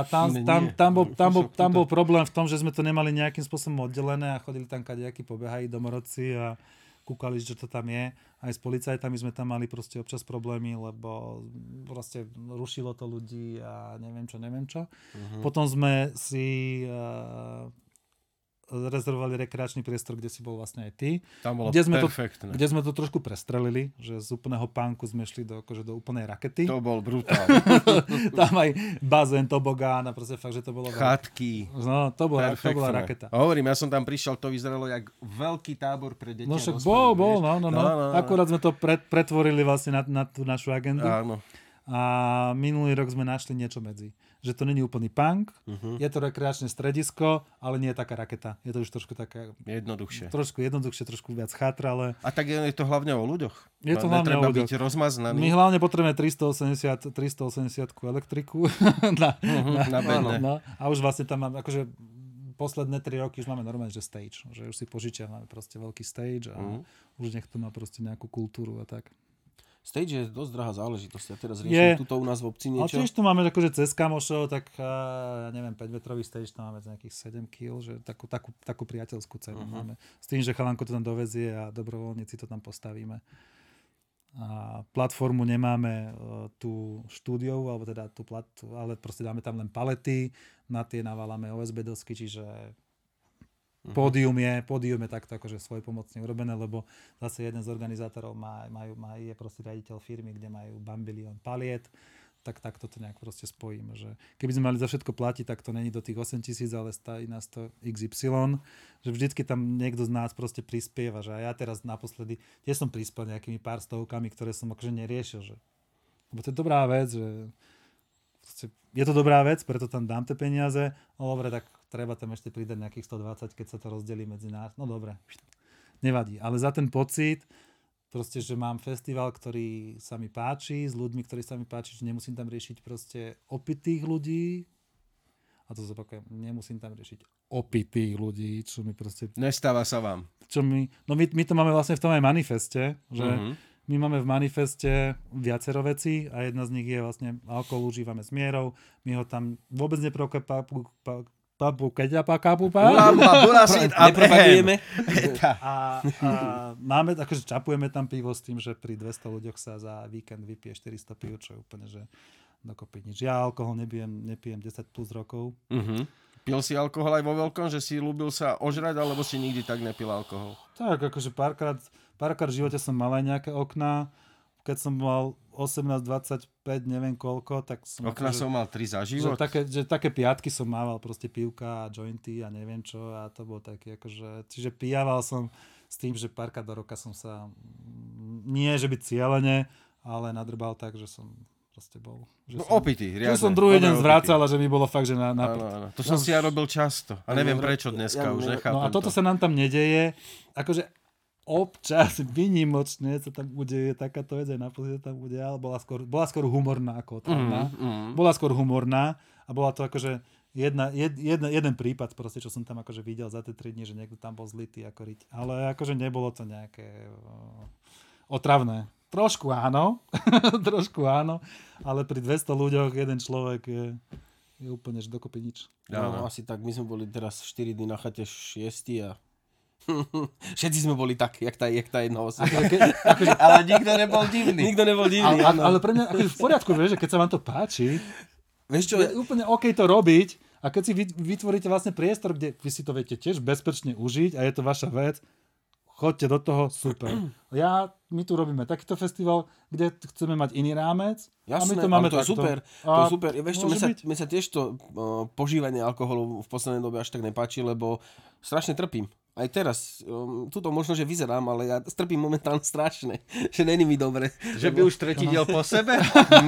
tam bol problém v tom, že sme to nemali nejakým spôsobom oddelené a chodili tam kadejakí pobehají domorodci a kúkali, že to tam je. Aj s policajtami sme tam mali proste občas problémy, lebo proste rušilo to ľudí a neviem čo. Potom sme si rezervovali rekreačný priestor, kde si bol vlastne aj ty. Tam bolo perfektné. Kde sme to trošku prestrelili, že z úplného punku sme šli do úplnej rakety. To bol brutál. Tam aj bazén, tobogán a proste fakt, že to bolo... Chatky. No, to bola raketa. A hovorím, ja som tam prišiel, to vyzeralo jak veľký tábor pre deti. No však bol. Akurát sme to pretvorili vlastne na tú našu agendu. Áno. A minulý rok sme našli niečo medzi. Že to není úplný punk, je to rekreačné stredisko, ale nie je taká raketa. Je to už trošku také... Jednoduchšie. Trošku viac chátrale. A tak je to hlavne o ľuďoch. Je to hlavne o ľuďoch. Byť rozmaznaný. My hlavne potrebujeme 380 elektriku na bedne. No, a už vlastne tam máme, akože posledné 3 roky už máme normálne, že stage. Že už si požičiavame proste veľký stage a už nech to má proste nejakú kultúru a tak. Stage je dosť drahá záležitosť. Ja teraz riešim tuto u nás v obci niečo. Ale tiež tu máme akože cez kamošov, tak ja neviem, 5-metrový stage tam máme za nejakých 7 kg, že takú priateľskú cenu máme. S tým, že chalanko to tam dovezie a dobrovoľníci to tam postavíme. A platformu nemáme tú štúdiovú, alebo teda ale proste dáme tam len palety, na tie naválame OSB dosky, čiže pódium je takto akože svojpomocne urobené, lebo zase jeden z organizátorov je proste riaditeľ firmy, kde majú bambilión paliet, tak takto to nejak proste spojíme. Že keby sme mali za všetko platiť, tak to není do tých 8 000, ale stojí nás to XY, že vždycky tam niekto z nás proste prispieva, že a ja teraz naposledy tiež som prispel nejakými pár stovkami, ktoré som akože neriešil, že lebo to je dobrá vec, že je to dobrá vec, preto tam dám tie peniaze, no dobre, tak treba tam ešte pridať nejakých 120, keď sa to rozdelí medzi nás, no dobre, nevadí, ale za ten pocit, proste, že mám festival, ktorý sa mi páči, s ľuďmi, ktorí sa mi páči, že nemusím tam riešiť proste opitých ľudí, a to zopakujem, nemusím tam riešiť opitých ľudí, čo mi proste... Nestáva sa vám. My to máme vlastne v tom aj manifeste, že my máme v manifeste viacero vecí a jedna z nich je vlastne alkohol užívame s mierou. My ho tam vôbec nepropagujeme. A máme, akože čapujeme tam pivo s tým, že pri 200 ľuďoch sa za víkend vypije 400 piv, čo je úplne, že dokopy nič. Ja alkohol nepijem 10 plus rokov. Pil si alkohol aj vo veľkom, že si ľúbil sa ožrať, alebo si nikdy tak nepil alkohol? Tak, akože párkrát v živote som mal aj nejaké okná, keď som mal 18, 25, neviem koľko, tak som... Okna som mal 3 za život. Že také piatky som mával, proste pivka a jointy a neviem čo a to bolo také akože... Čiže pijával som s tým, že párkrát do roka som sa... Nie, že by cieľene, ale nadrbal tak, že som proste bol... Opitý, riadne. Že som druhý deň zvracal a že mi bolo fakt, že na áno. To som si ja robil často. A neviem prečo dneska, už nechápem. No a toto sa nám tam nedeje. Akože občas, výnimočne sa tam udeje takáto vec, aj naposledy sa tam udiala, bola skôr humorná ako otravná. Bola skôr humorná a bola to akože jeden prípad proste, čo som tam akože videl za tie 3 dni, že niekto tam bol zlitý ako riť. Ale akože nebolo to nejaké otravné. Trošku áno, ale pri 200 ľuďoch jeden človek je úplne že dokopy nič. No, asi tak, my sme boli teraz 4 dny na chate, 6 a všetci sme boli tak, jak tá jedna osoba. Ale nikto nebol divný. Ale pre mňa akože v poriadku, vieš, že keď sa vám to páči, vieš čo, je úplne OK to robiť a keď si vytvoríte vlastne priestor, kde vy si to viete tiež bezpečne užiť a je to vaša vec, choďte do toho, super. My tu robíme takýto festival, kde chceme mať iný rámec. Jasné, a my to máme to je takto. super. To je super. Vieš čo, mne sa tiež to požívanie alkoholu v poslednej dobe až tak nepáči, lebo strašne trpím. Aj teraz, tuto možno, že vyzerám, ale ja trpím momentálne strašne, že není mi dobre. Že by už tretí diel po sebe?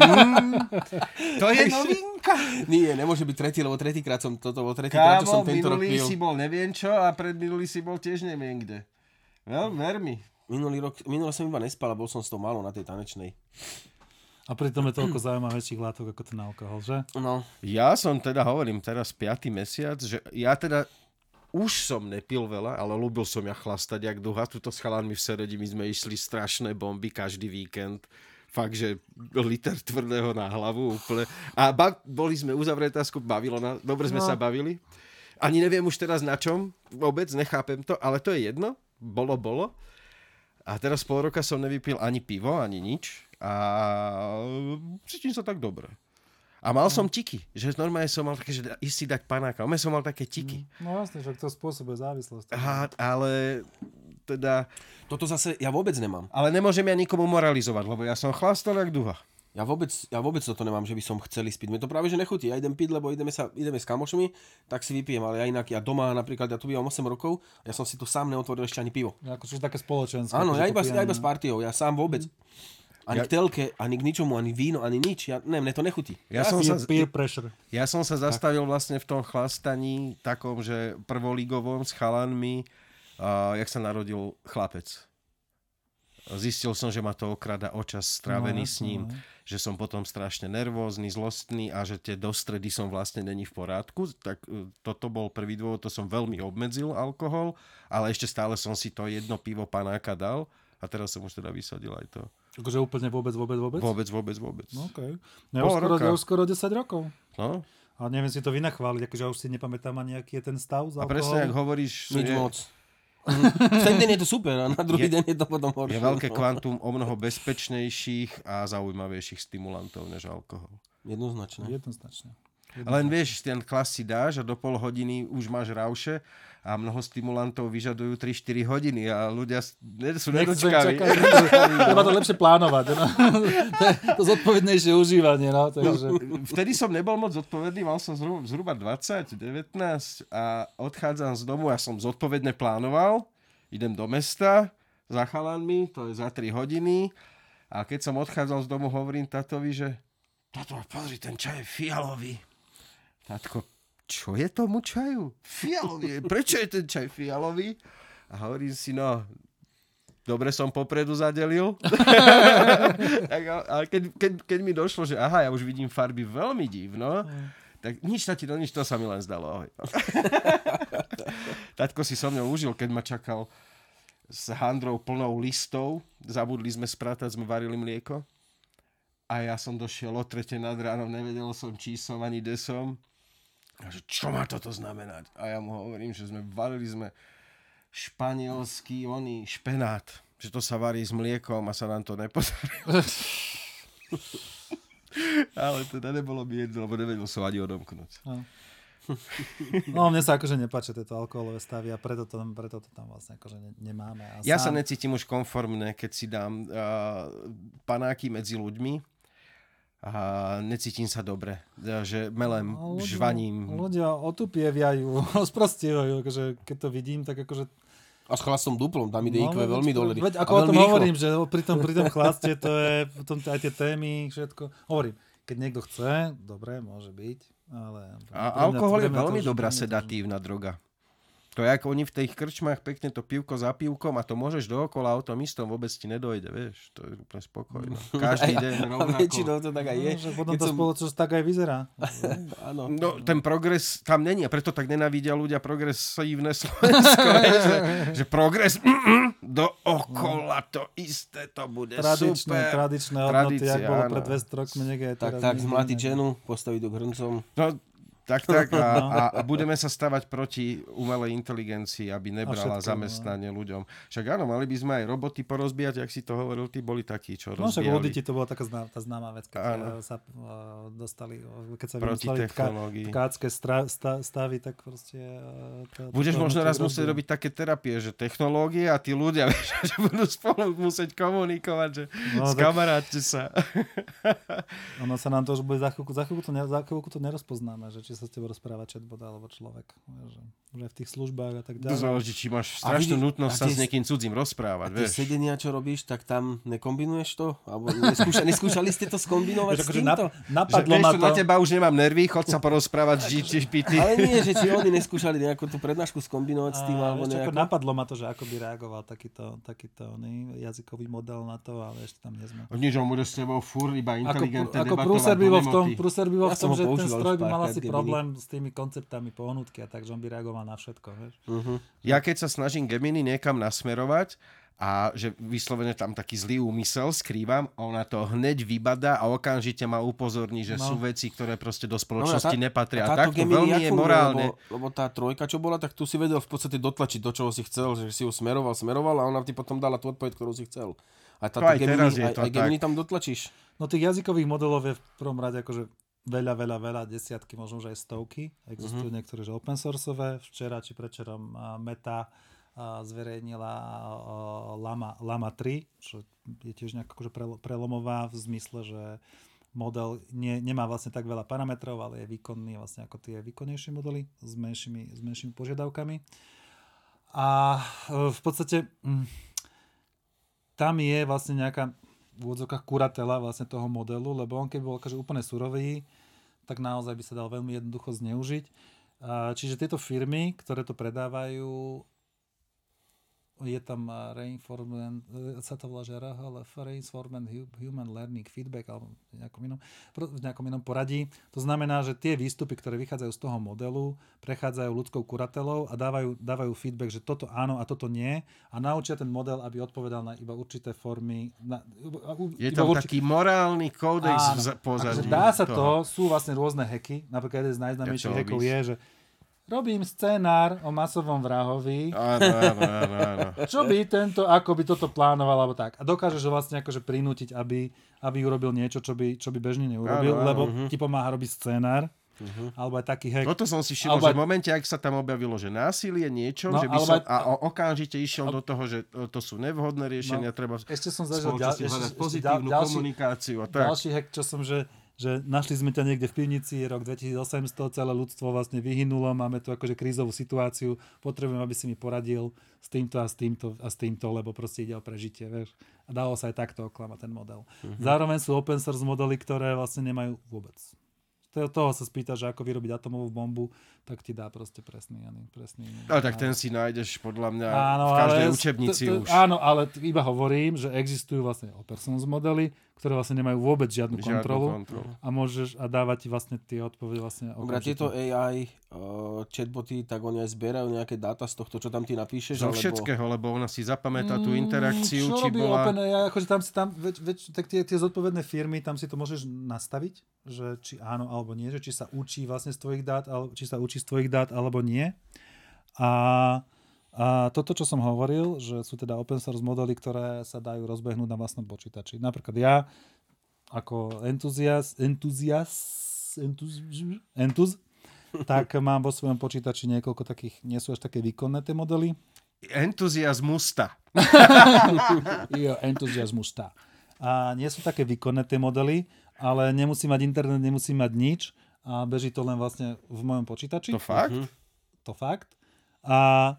To je novinka. Nie, nemôže byť tretí, lebo tretíkrát som tento rok pil. Minulý si bol neviem čo a predminulý si bol tiež neviem kde. Ver mi. Minulý som iba nespal a bol som s tou malou na tej tanečnej. A pritom je toľko zaujímavejších látok ako ten alkohol, že? No. Ja som teda, hovorím teraz 5. mesiac, že ja teda už som nepil veľa, ale ľúbil som ja chlastať jak duha. Tuto s chalanmi v Seredi my sme išli strašné bomby každý víkend. Fakt, že liter tvrdého na hlavu úplne. A boli sme uzavretá skup, bavilo nás, dobre sme sa bavili. Ani neviem už teraz na čom, vôbec nechápem to, ale to je jedno. Bolo. A teraz pol roka som nevypil ani pivo, ani nič. A cítim sa tak dobre. A mal som tiky, že normálne som mal také, že si dať panáka. Ome som mal také tiky. No jasne, že to spôsobuje závislosť. Ale teda... Toto zase ja vôbec nemám. Ale nemôžem ja nikomu moralizovať, lebo ja som chlastol jak duha. Ja vôbec toto nemám, že by som chcel spiť. Mne to práve že nechutí. Ja idem piť, lebo ideme s kamošmi, tak si vypijem. Ale ja doma napríklad, ja tu bývam 8 rokov, ja som si tu sám neotvoril ešte ani pivo. Akože také spoločenské. Áno, ja iba s partiou, ja sám vôbec. Ani k telke, ani k ničomu, ani víno, ani nič. Mne to nechutí. Ja som sa zastavil vlastne v tom chlastaní takom, že prvolígovom s chalanmi, jak sa narodil chlapec. Zistil som, že ma to okrada o čas strávený s ním, že som potom strašne nervózny, zlostný a že tie dostredy som vlastne není v porádku. Tak toto bol prvý dôvod, to som veľmi obmedzil alkohol, ale ešte stále som si to jedno pivo panáka dal a teraz som už teda vysadil aj to. Akože úplne vôbec? Vôbec. No, okay. Ja už skoro 10 rokov. No. A neviem si to vynachváliť, akože už si nepamätám ani, aký je ten stav z alkoholu. A presne, jak hovoríš... Nič moc. V ten deň je to super a na druhý deň je to potom horšie. Je veľké kvantum o mnoho bezpečnejších a zaujímavejších stimulantov než alkohol. Jednoznačne. Len vieš, ten klas si dáš a do pol hodiny už máš rauše a mnoho stimulantov vyžadujú 3-4 hodiny a ľudia sú nedočkaví. Treba to lepšie plánovať. No? To zodpovednejšie užívanie. No? Takže... Vtedy som nebol moc zodpovedný, mal som zhruba 20, 19 a odchádzam z domu, ja som zodpovedne plánoval, idem do mesta za chalanmi, to je za 3 hodiny a keď som odchádzal z domu, hovorím tatovi, že tato, pozri, ten čaj je fialový. Tatko, čo je tomu čaju? Fialový. Prečo je ten čaj fialový? A hovorím si, no, dobre som popredu zadelil. Ale keď mi došlo, že aha, ja už vidím farby veľmi divno, tak nič to sa mi len zdalo. Ahoj. Tatko si so mnou užil, keď ma čakal s handrou plnou listov. Zabudli sme spratať, sme varili mlieko. A ja som došiel o 3 nad ránom, nevedel som, či som ani kde som. A že čo má toto znamenať? A ja mu hovorím, že varili sme španielský špenát. Že to sa varí s mliekom a sa nám to nepodarilo. Ale teda nebolo mi jedno, lebo nevedel som ani odomknúť. No, mne sa akože nepáči tieto alkoholové stavy a preto to tam vlastne akože nemáme. A Ja sa necítim už konformné, keď si dám panáky medzi ľuďmi a necítim sa dobre, že melem, žvaním. Ľudia otupievajú, sprostievajú, akože keď to vidím, tak akože... A s chlastom duplom, tam ide IQ veľmi dole. Veď ako o tom hovorím, že pri tom chlaste to je potom aj tie témy, všetko. Hovorím, keď niekto chce, dobre, môže byť, ale... A alkohol je veľmi dobrá sedatívna droga. To je ako oni v tých krčmách pekne to pivko za pivkom a to môžeš dookola o tom istom, vôbec ti nedojde, vieš. To je úplne spokojné. Každý deň rovnako. A väčšinou to tak aj je. No, potom tá spoločnosť tak aj vyzerá. Áno. No, ten progres tam není a preto tak nenávidia ľudia progresívne Slovensko. že progres dookola to isté, to bude super. Tradičné hodnoty, jak bolo pred 200 rokmi, niekde teraz. Tak zmlátiť ženu, postaviť do hrncom. No, tak a budeme sa stavať proti umelej inteligencii, aby nebrala zamestnanie ľuďom. Však áno, mali by sme aj roboty porozbíjať, jak si to hovoril, tí boli takí, čo rozbíjali. No však ľudí to bola taká tá známa vec, keď sa dostali, keď sa vymysleli tkácké stavy, tak proste... Budeš možno raz musieť robiť také terapie, že technológie a tí ľudia, že budú spolu musieť komunikovať, že skamaráťte sa. Ono sa nám to už bude za chvíľku to nerozpoznáme, že či sa s tebou rozpráva chatbot alebo človek. Že v tých službách a tak ďalej. Záleží, či máš strašnú nutnosť sa s niekým cudzím rozprávať. A tie sedenia, čo robíš, tak tam nekombinuješ to? Alebo neskúšali ste to skombinovať s týmto? Napadlo ma to. Na teba už nemám nervy, chod sa porozprávať s GPT. Ale nie, že či oni neskúšali nejakú tú prednášku skombinovať s tým, alebo nejako. Napadlo ma to, že ako by reagoval takýto jazykový model na to, ale ešte tam nie sme. Nič, on bude s tebou fúr iba inteligentne debatovať. Prúser by bol v tom, že ten stroj by mal asi problém s tými konceptami pohnutky a takže on by reagoval na všetko. Vieš? Ja keď sa snažím Gemini niekam nasmerovať a že vyslovene tam taký zlý úmysel skrývam, ona to hneď vybadá a okamžite ma upozorní, že sú veci, ktoré proste do spoločnosti nepatria. A takto veľmi je morálne. Lebo tá trojka, čo bola, tak tu si vedel v podstate dotlačiť do čoho si chcel, že si ju smeroval a ona ti potom dala tú odpoveď, ktorú si chcel. A táto Gemini tam dotlačíš. No tých jazykových modelov je v prvom rade akože veľa, desiatky, možno už aj stovky. Existujú niektoré, že open sourceové. Včera či predčerom Meta zverejnila Llama 3, čo je tiež nejak akože prelomová v zmysle, že model nemá vlastne tak veľa parametrov, ale je výkonný vlastne ako tie výkonnejšie modely s menšími požiadavkami. A v podstate tam je vlastne nejaká v úvodzovkách kuratela vlastne toho modelu, lebo on keď bol akože úplne surový, tak naozaj by sa dal veľmi jednoducho zneužiť. Čiže tieto firmy, ktoré to predávajú, je tam Reinforcement, sa to volá, že Reinforcement Human Learning Feedback alebo v nejakom inom poradí. To znamená, že tie výstupy, ktoré vychádzajú z toho modelu, prechádzajú ľudskou kuratelou a dávajú feedback, že toto áno a toto nie a naučia ten model, aby odpovedal na iba určité formy. Je tam taký morálny kódex pozadí. Dá sa to, sú vlastne rôzne hacky. Napríklad jeden z najznámejších hackov je, že robím scenár o masovom vrahovi. Áno. Čo by ako by toto plánoval, alebo tak. A dokážeš ho vlastne akože prinútiť, aby urobil niečo, čo by bežne neurobil, lebo ti pomáha robiť scenár. Alebo aj taký hack. Toto som si všimol, že v momente, ak sa tam objavilo, že násilie niečo, že by som okamžite išiel do toho, že to sú nevhodné riešenia, treba ešte som zažil hľadať pozitívnu komunikáciu. A tak. Ďalší hack, čo som, že našli sme ťa niekde v pivnici, je rok 2800, celé ľudstvo vlastne vyhynulo, máme tu akože krízovú situáciu, potrebujem, aby si mi poradil s týmto a s týmto, lebo proste ide o prežitie, vieš. A dalo sa aj takto oklamať ten model. Zároveň sú open source modely, ktoré vlastne nemajú vôbec. Toho sa spýta, že ako vyrobiť atomovú bombu, tak ti dá proste presný. Ale tak ten si nájdeš podľa mňa v každej učebnici už. Áno, ale iba hovorím, že existujú vlastne open source modely, ktoré vlastne nemajú vôbec žiadnu kontrolu. A môžeš dávať ti vlastne tie odpovede vlastne okamžite. Tieto AI chatboty, tak oni aj zbierajú nejaké dáta z tohto, čo tam ty napíšeš? Zo všetkého, lebo ona si zapamätá tú interakciu, čo či robí bola... OpenAI, akože tak tie zodpovedné firmy, tam si to môžeš nastaviť, že či áno alebo nie, že či sa učí vlastne z tvojich dát, či sa učí z tvojich dát alebo nie. A toto, čo som hovoril, že sú teda open source modely, ktoré sa dajú rozbehnúť na vlastnom počítači. Napríklad ja ako entuz tak mám vo svojom počítači niekoľko takých, nie sú až také výkonné tie modely. Entuziasmusta. Jo, entuziasmusta. A nie sú také výkonné tie modely, ale nemusí mať internet, nemusí mať nič a beží to len vlastne v mojom počítači. To fakt? To fakt. A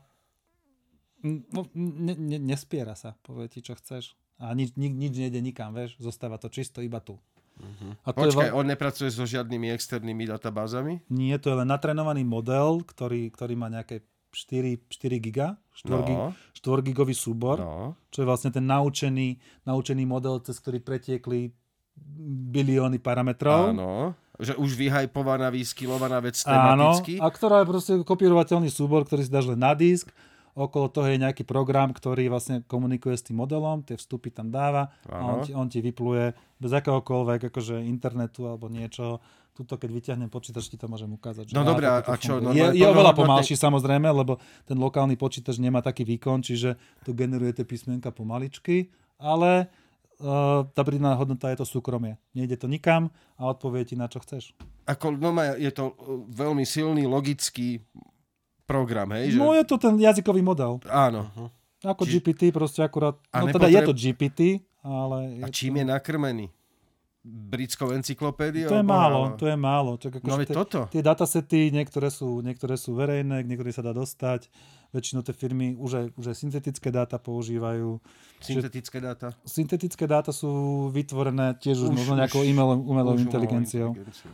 nespiera sa, povie ti, čo chceš. A nič nejde nikam, vieš, zostáva to čisto iba tu. A to Počkaj, on nepracuje so žiadnymi externými databázami? Nie, to je len natrénovaný model, ktorý má nejaké 4 giga, 4 gigový súbor, čo je vlastne ten naučený model, cez ktorý pretiekli bilióny parametrov. Áno, že už vyhajpovaná, vyskylovaná vec tematicky. Áno, a ktorá je proste kopírovateľný súbor, ktorý si dáš len na disk. Okolo toho je nejaký program, ktorý vlastne komunikuje s tým modelom, tie vstupy tam dáva a on ti vypluje bez akéhokoľvek akože internetu alebo niečo. Tuto, keď vyťahnem počítač, ti to môžem ukázať. No dobré, a čo? Je oveľa pomalší samozrejme, lebo ten lokálny počítač nemá taký výkon, čiže to generuje tie písmenka pomaličky, ale tá pridaná hodnota je to súkromie. Nejde to nikam a odpovie ti, na čo chceš. Je to veľmi silný, logický program, hej? Že... No je to ten jazykový model. Áno. Ako GPT proste akurát, teda je to GPT, ale... A čím je nakrmený? Britskou encyklopédiou? To je málo. Čak, no veď toto. Tie datasety, niektoré sú verejné, niektoré sa dá dostať. Väčšinou tie firmy už aj syntetické dáta používajú. Syntetické dáta sú vytvorené tiež už možno nejakou umelou inteligenciou.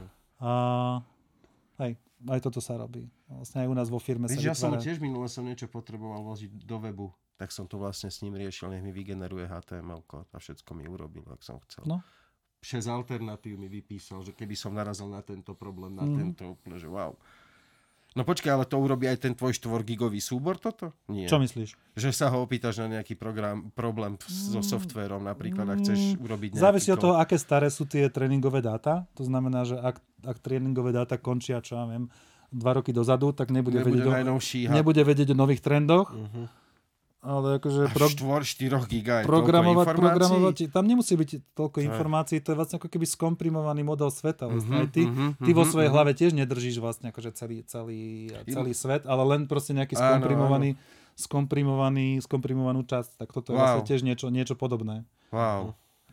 Aj toto sa robí. Vlastne aj u nás vo firme sa vytvára. Ja som tiež minule niečo potreboval vložiť do webu, tak som to vlastne s ním riešil, nech mi vygeneruje HTML a všetko mi urobil, ak som chcel. No. 6 alternatív mi vypísal, že keby som narazil na tento problém, na tento, úplne, že wow. No počkaj, ale to urobí aj ten tvoj 4-gigový súbor toto? Nie. Čo myslíš? Že sa ho opýtaš na nejaký problém so softvérom napríklad, ak chceš urobiť nejaký... Závisí od toho, aké staré sú tie tréningové dáta. To znamená, že ak tréningové dáta končia, čo ja viem, 2 roky dozadu, tak nebude vedieť o nových trendoch. Ale akože 4 giga je programovať, tam nemusí byť toľko informácií, to je vlastne ako keby skomprimovaný model sveta. Vlastne. Ty vo svojej hlave tiež nedržíš vlastne akože celý svet, ale len proste nejaký skomprimovanú časť. Tak toto je vlastne tiež niečo podobné. Wow.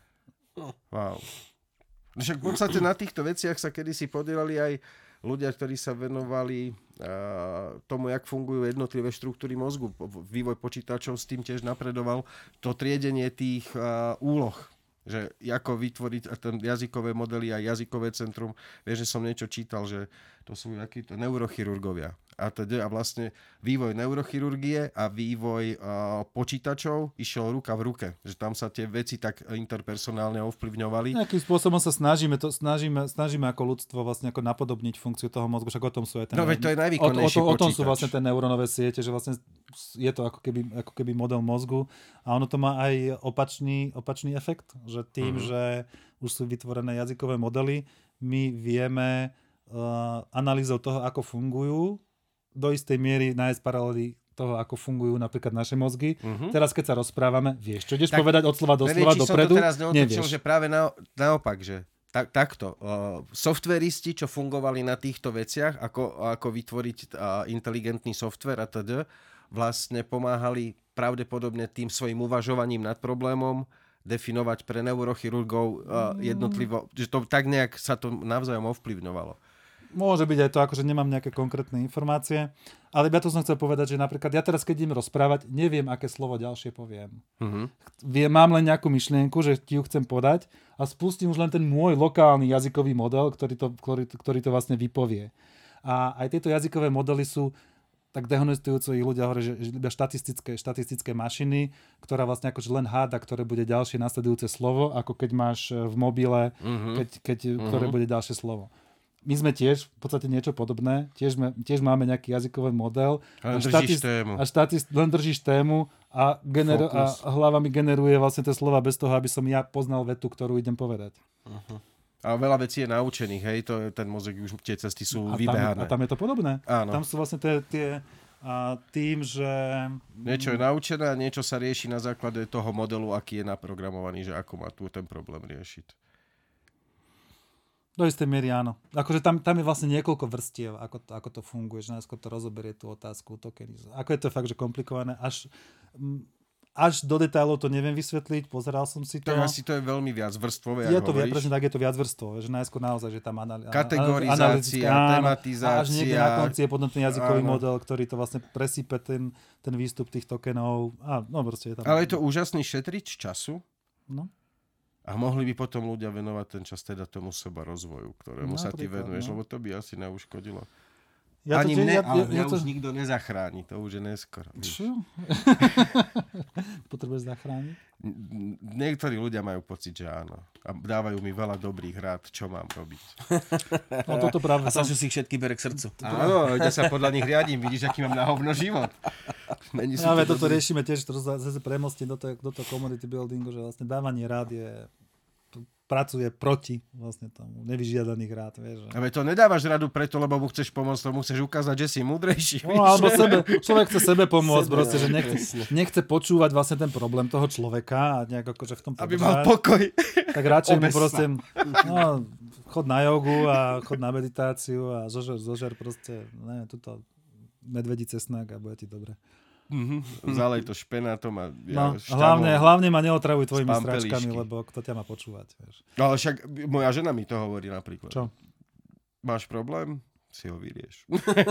Však v podstate na týchto veciach sa kedysi podielali aj ľudia, ktorí sa venovali tomu, jak fungujú jednotlivé štruktúry mozgu. Vývoj počítačov s tým tiež napredoval. To triedenie tých úloh, že ako vytvoriť ten jazykové modely a jazykové centrum. Vieš, že som niečo čítal, že to sú akíto neurochirurgovia. A vlastne vývoj neurochirurgie a vývoj počítačov išiel ruka v ruke. Že tam sa tie veci tak interpersonálne ovplyvňovali. Nejakým spôsobom sa snažíme ako ľudstvo vlastne ako napodobniť funkciu toho mozgu. Však o tom sú aj ten... No veď to je najvýkonnejší počítač. O tom sú vlastne tie neurónové siete, že vlastne je to ako keby model mozgu. A ono to má aj opačný efekt. Že tým, že už sú vytvorené jazykové modely, my vieme analýzou toho, ako fungujú, do istej miery nájsť paralely toho, ako fungujú napríklad naše mozgy. Teraz, keď sa rozprávame, vieš, čo ideš povedať od slova do slova dopredu? Som to teraz neotočil, že práve naopak, že takto. Softveristi, čo fungovali na týchto veciach, ako vytvoriť inteligentný softvér a teda, vlastne pomáhali pravdepodobne tým svojim uvažovaním nad problémom definovať pre neurochirurgov jednotlivo, že to tak nejak sa to navzájom ovplyvňovalo. Môže byť aj to, akože nemám nejaké konkrétne informácie, ale ja to som chcel povedať, že napríklad ja teraz, keď idem rozprávať, neviem, aké slovo ďalšie poviem. Mám len nejakú myšlienku, že ti ju chcem podať a spustím už len ten môj lokálny jazykový model, ktorý to vlastne vypovie. A aj tieto jazykové modely sú tak dehonestujúco, ich ľudia hovoria, že iba štatistické mašiny, ktorá vlastne akože len háda, ktoré bude ďalšie nasledujúce slovo, ako keď máš v mobile, ktoré bude ďalšie slovo. My sme tiež v podstate niečo podobné. Tiež máme nejaký jazykový model. Len držíš tému a hlava mi generuje vlastne tie slova bez toho, aby som ja poznal vetu, ktorú idem povedať. A veľa vecí je naučených, hej? Ten mozog, už tie cesty sú vybehané. A tam je to podobné. Áno. Tam sú vlastne tie tým, že... Niečo je naučené a niečo sa rieši na základe toho modelu, aký je naprogramovaný, že ako má tu ten problém riešiť. Do istej miery áno. Akože tam je vlastne niekoľko vrstiev, ako to funguje, že najskôr to rozoberie tú otázku tokenizácie. Ako je to fakt, že komplikované, až do detailov to neviem vysvetliť, pozeral som si to. Tak asi to je veľmi viacvrstvové, je ako to, hovoríš. presne tak, je to viacvrstvové, že najskôr naozaj, že tam kategorizácia, tematizácia. Až niekde na konci je potom ten jazykový model, ktorý to vlastne presýpe ten výstup tých tokenov. Proste je tam. Ale je to úžasný šetrič času. No. A mohli by potom ľudia venovať ten čas teda tomu seba rozvoju, ktorému sa ty venuješ, lebo to by asi neuškodilo. Ani mne, ale mňa už nikto nezachráni, to už je neskoro. Čo? Potrebuješ zachrániť? Niektorí ľudia majú pocit, že áno. A dávajú mi veľa dobrých rád, čo mám robiť. No, toto práve a Sašo si ich všetky bere k srdcu. Áno, ja sa podľa nich riadím, vidíš, aký mám na hovno život. Ale toto riešime tiež, to zase premostím do toho community buildingu, že vlastne dávanie rád pracuje proti vlastne tomu nevyžiadaných rád, vieš. Ale to nedávaš radu preto, lebo mu chceš pomôcť, tomu chceš ukázať, že si múdrejší. No, alebo človek chce sebe pomôcť, proste, že nechce počúvať vlastne ten problém toho človeka a nejak akože v tom aby mal pokoj. Tak radšej mu proste chod na jogu a chod na meditáciu a zožer proste, neviem, tuto medvedí cesnák a bude ti dobre. Zalej to špenátom a hlavne ma neotravuj tvojimi sračkami, lebo kto ťa má počúvať. Vieš. No ale však moja žena mi to hovorí napríklad. Čo? Máš problém? Si ho vyrieš.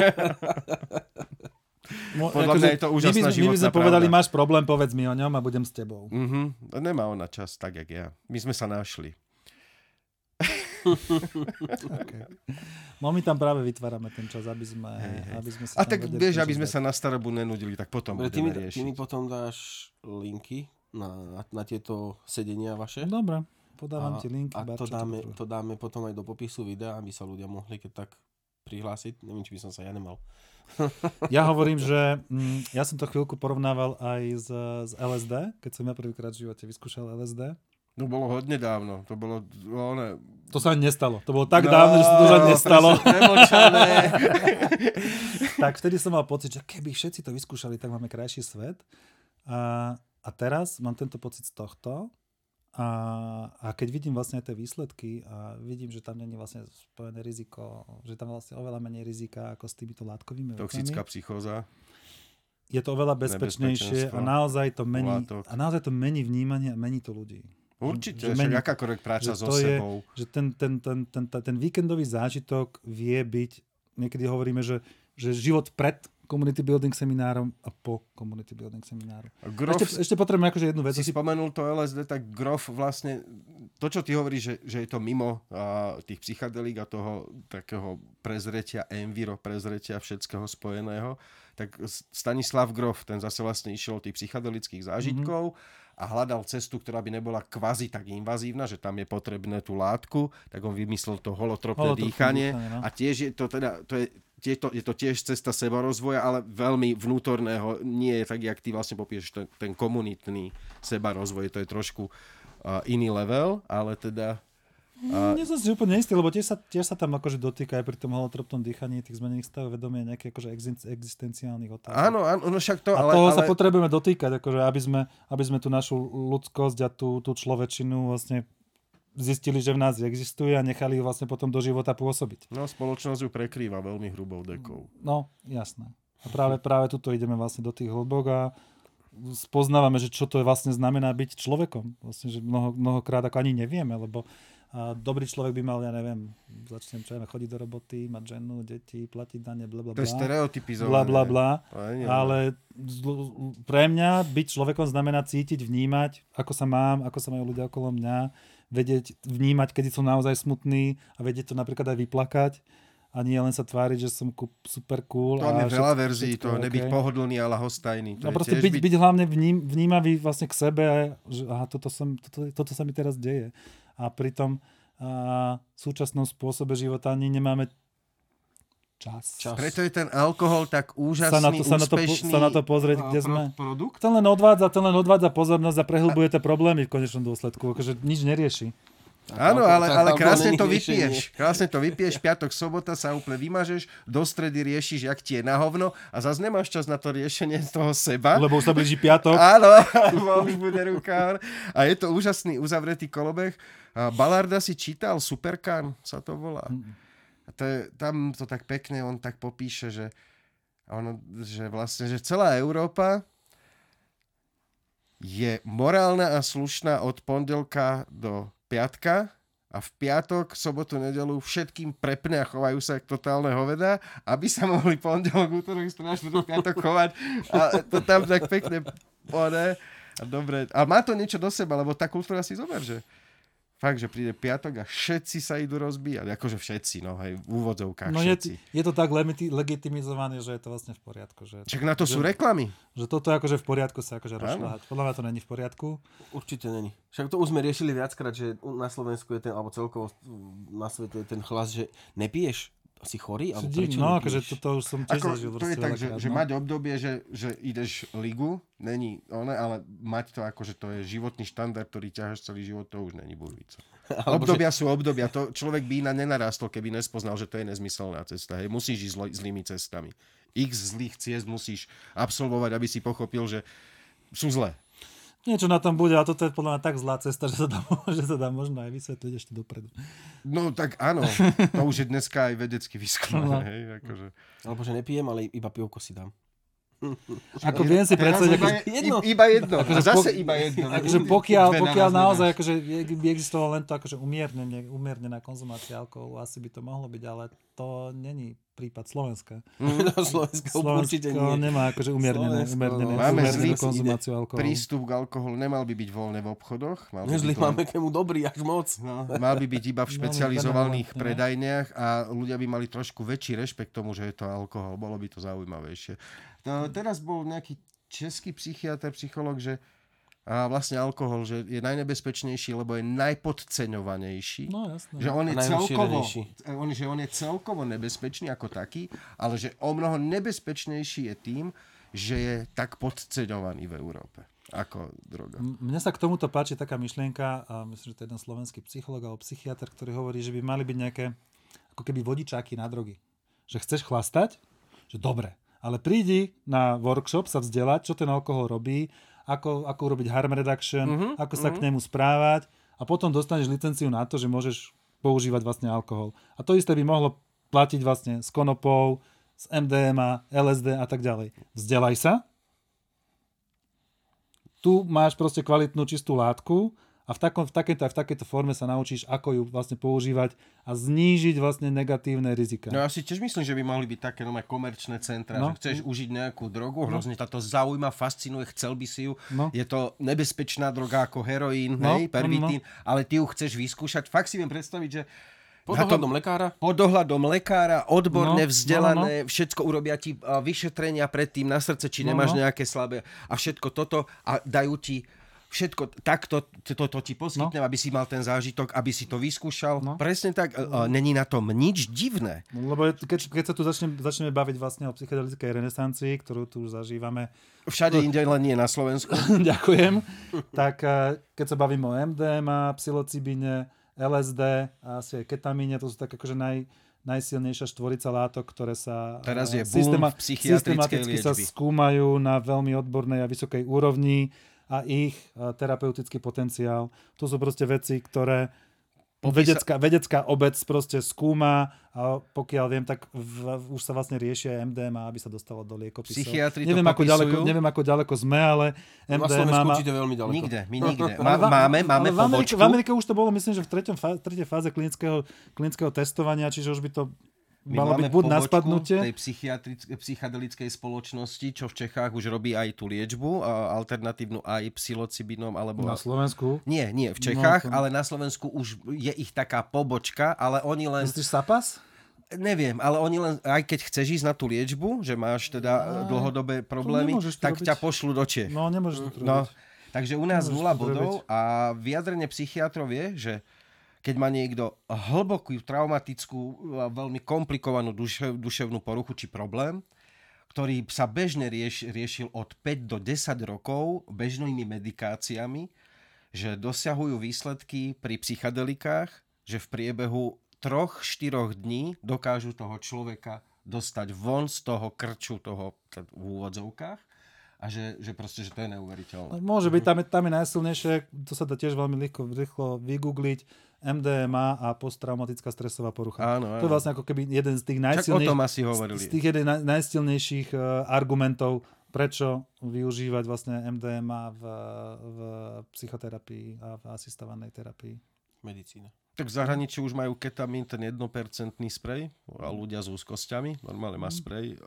Podľa mňa je to úžasná životná pravda. My by sme povedali, máš problém, povedz mi o ňom a budem s tebou. Nemá ona čas tak, jak ja. My sme sa našli. Okay. No my tam práve vytvárame ten čas, aby sme si a tak vieš, aby sme sa na starobu nenudili, tak potom budeme riešiť. Ty mi potom dáš linky na tieto sedenia vaše. Dobre, podávam ti linky. A to dáme potom aj do popisu videa, aby sa ľudia mohli keď tak prihlásiť. Neviem, či by som sa ja nemal. Ja hovorím, že ja som to chvíľku porovnával aj z LSD, keď som ja prvýkrát v živote vyskúšal LSD. To bolo hodne dávno. To bolo... To sa ani nestalo. To bolo tak dávno, že sa to už ani nestalo. Tak vtedy som mal pocit, že keby všetci to vyskúšali, tak máme krajší svet. A teraz mám tento pocit z tohto. A keď vidím vlastne aj tie výsledky a vidím, že tam nie je vlastne spojené riziko, že tam vlastne oveľa menej rizika ako s týmito látkovými vecami. Toxická psychóza. Je to oveľa bezpečnejšie a naozaj to mení vnímanie a mení to ľudí. Určite, že akákoľvek práca so sebou. Že ten víkendový zážitok vie byť, niekedy hovoríme, že život pred community building seminárom a po community building seminárom. Ešte potrebujem akože jednu vec. Si spomenul to LSD, tak Grof vlastne, to čo ty hovoríš, že je to mimo tých psychadelík a toho takého prezretia, prezretia všetkého spojeného, tak Stanislav Grof, ten zase vlastne išiel od tých psychedelických zážitkov a hľadal cestu, ktorá by nebola kvazi tak invazívna, že tam je potrebné tú látku, tak on vymyslel to holotropné dýchanie a tiež je to teda, je to tiež cesta sebarozvoja, ale veľmi vnútorného, nie je tak, jak ty vlastne popieš ten komunitný sebarozvoj, to je trošku iný level, ale teda... Nie som si úplne istý, lebo tiež sa tam akože dotýka aj pri tom holotropnom dýchaní tých zmenených stavov vedomia nejaké akože existenciálnych otázok. Áno, však to, ale... toho sa potrebujeme dotýkať, akože aby sme tú našu ľudskosť a tú človečinu vlastne zistili, že v nás existuje a nechali ju vlastne potom do života pôsobiť. No, spoločnosť ju prekrýva veľmi hrubou dekou. No, jasné. A práve tuto ideme vlastne do tých hlbok a spoznávame, že čo to vlastne znamená byť človekom. Vlastne, že mnohokrát ako ani nevieme, lebo dobrý človek by mal, ja neviem, chodiť do roboty, mať ženu, deti, platiť dane, blablabla. To je stereotypizované. Blablabla. Ale pre mňa byť človekom znamená cítiť, vnímať, ako sa mám, ako sa majú ľudia okolo mňa, vedieť, vnímať, kedy som naozaj smutný a vedieť to napríklad aj vyplakať. A nie len sa tváriť, že som super cool. To je veľa verzií, to nebyť pohodlný a ľahostajný. No proste byť hlavne vnímavý vlastne k sebe a že aha, toto sa mi teraz deje. A pri tom súčasnom spôsobe života ani nemáme čas. Preto je ten alkohol tak úžasný, úspešný. Sa na to pozrieť, kde sme. Produkt? Ten len odvádza pozornosť a prehlbuje tie problémy v konečnom dôsledku. Akože nič nerieši. Áno, ale krásne to vypiješ. Krásne to vypiješ, piatok, sobota sa úplne vymažeš, do stredy riešiš, jak ti je na hovno a zase nemáš čas na to riešenie toho seba. Lebo už sa blíži piatok. Áno, už bude ruka. A je to úžasný uzavretý kolobeh. Ballarda si čítal, Superkan sa to volá. A tam to tak pekne, on tak popíše, že vlastne, že celá Európa je morálna a slušná od pondelka do piatka a v piatok, sobotu, nedelu všetkým prepne a chovajú sa jak totálne hoveda, aby sa mohli pondelok, útorok, streda, do piatok chovať a to tam tak pekne pôjde. A dobre. A má to niečo do seba, lebo tá kultúra si zober, že fakt, že príde piatok a všetci sa idú rozbíjať. Akože všetci, no hej, v úvodzovkách všetci. Je to tak legitimizované, že je to vlastne v poriadku. Však na to sú reklamy. Že toto je akože v poriadku sa akože rozšľahať. Podľa mňa to není v poriadku. Určite není. Však to už sme riešili viackrát, že na Slovensku je ten, alebo celkovo na svete je ten hlas, že nepiješ, si chorý, alebo prečo no, nepiješ? akože toto už som tiež zažil. To je tak, že mať obdobie, že ideš ligu, není one, ale mať to ako, že to je životný štandard, ktorý ťaháš celý život, to už není burvica. Obdobia sú obdobia. To človek by iná nenarástol, keby nespoznal, že to je nezmyselná cesta. Hej. Musíš ísť zlými cestami. X zlých ciest musíš absolvovať, aby si pochopil, že sú zlé. Niečo na tom bude, a toto je podľa mňa tak zlá cesta, že sa dá možno aj vysvetliť ešte dopredu. No tak áno, to už je dneska aj vedecky vyskúmané. Hej, akože. Alebo že nepijem, ale iba pivko si dám. Ako viem si predstaviť, iba jedno. A zase iba jedno. Akože pokiaľ naozaj akože by existovalo len to akože umiernená konzumácia alkoholu, asi by to mohlo byť, ale to není prípad Slovenska. Slovensko určite nie. Nemá akože umiernené konzumáciu alkoholu. Prístup k alkoholu nemal by byť voľné v obchodoch. Máme k nemu dobrý až moc. No, mal by byť iba v špecializovaných predajniach a ľudia by mali trošku väčší rešpekt tomu, že je to alkohol. Bolo by to zaujímavejšie. Teraz bol nejaký český psychiatr, psycholog, že vlastne alkohol, že je najnebezpečnejší, lebo je najpodceňovanejší. No, jasné. Že on je celkovo nebezpečný ako taký, ale že o mnoho nebezpečnejší je tým, že je tak podceňovaný v Európe ako droga. Mne sa k tomuto páči taká myšlienka, a myslím, že to je jeden slovenský psycholog alebo psychiatr, ktorý hovorí, že by mali byť nejaké ako keby vodičáky na drogy. Že chceš chlastať? Že dobre. Ale prídi na workshop sa vzdelať, čo ten alkohol robí, ako urobiť harm reduction, ako sa k nemu správať a potom dostaneš licenciu na to, že môžeš používať vlastne alkohol. A to isté by mohlo platiť vlastne s konopou, s MDMA, LSD a tak ďalej. Vzdelaj sa. Tu máš proste kvalitnú čistú látku a v takejto forme sa naučíš, ako ju vlastne používať a znížiť vlastne negatívne rizika. No ja si tiež myslím, že by mohli byť také nové komerčné centra, že chceš užiť nejakú drogu, hrozne táto zaujíma, fascinuje, chcel by si ju. No. Je to nebezpečná droga ako heroín, pervitín, ale ty ju chceš vyskúšať. Fakt si viem predstaviť, že pod dohľadom lekára, odborne vzdelané, všetko urobia ti vyšetrenia predtým na srdce, či nemáš nejaké slabé a všetko toto a dajú ti všetko takto to ti poskytne, aby si mal ten zážitok, aby si to vyskúšal. Presne tak. Není na tom nič divné. Lebo keď sa tu začneme baviť vlastne o psychedelickej renesancii, ktorú tu už zažívame. Všade inde, len nie na Slovensku. Ďakujem. Tak keď sa bavíme o MDMA, psilocibine, LSD a asi aj ketamíne, to sú tak akože najsilnejšia štvorica látok, ktoré sa teraz je boom v psychiatrickej liečby. Sa skúmajú na veľmi odbornej a vysokej úrovni a ich terapeutický potenciál. To sú proste veci, ktoré vedecká obec proste skúma a pokiaľ viem, tak už sa vlastne riešia MDMA, aby sa dostalo do liekopisov. Psychiatri neviem, ako ďaleko sme, ale MDMA má... určite veľmi ďaleko. Nikde. Máme pobočku. V Amerike už to bolo, myslím, že v tretej fáze klinického testovania, čiže už by to malo byť buď na spadnutie. Tej psychedelickej spoločnosti, čo v Čechách už robí aj tú liečbu, alternatívnu aj psilocibinom, alebo... Na Slovensku? Nie, v Čechách, ale na Slovensku už je ich taká pobočka, ale oni len... Myslíš Sapas? Neviem, ale oni len, aj keď chceš ísť na tú liečbu, že máš teda dlhodobé problémy, tak ťa pošlu do Čech. No, nemôžeš to robiť. Takže u nás 0 bodov a vyjadrenie psychiatrov je, že keď má niekto hlbokú, traumatickú, veľmi komplikovanú duševnú poruchu či problém, ktorý sa bežne riešil od 5 do 10 rokov bežnými medikáciami, že dosiahujú výsledky pri psychedelikách, že v priebehu 3-4 dní dokážu toho človeka dostať von z toho krču, toho v úvodzovkách a že proste, že to je neuveriteľné. Môže byť, tam je najsilnejšie, to sa dá tiež veľmi rýchlo vygoogliť, MDMA a posttraumatická stresová porucha. Áno. To je vlastne ako keby jeden z tých najsilnejších, o tom asi hovorili. Z tých najsilnejších argumentov, prečo využívať vlastne MDMA v psychoterapii a v asistovanej terapii. Medicína. Tak v zahraničí už majú ketamín, ten 1% sprej a ľudia s úzkosťami. Normálne má sprej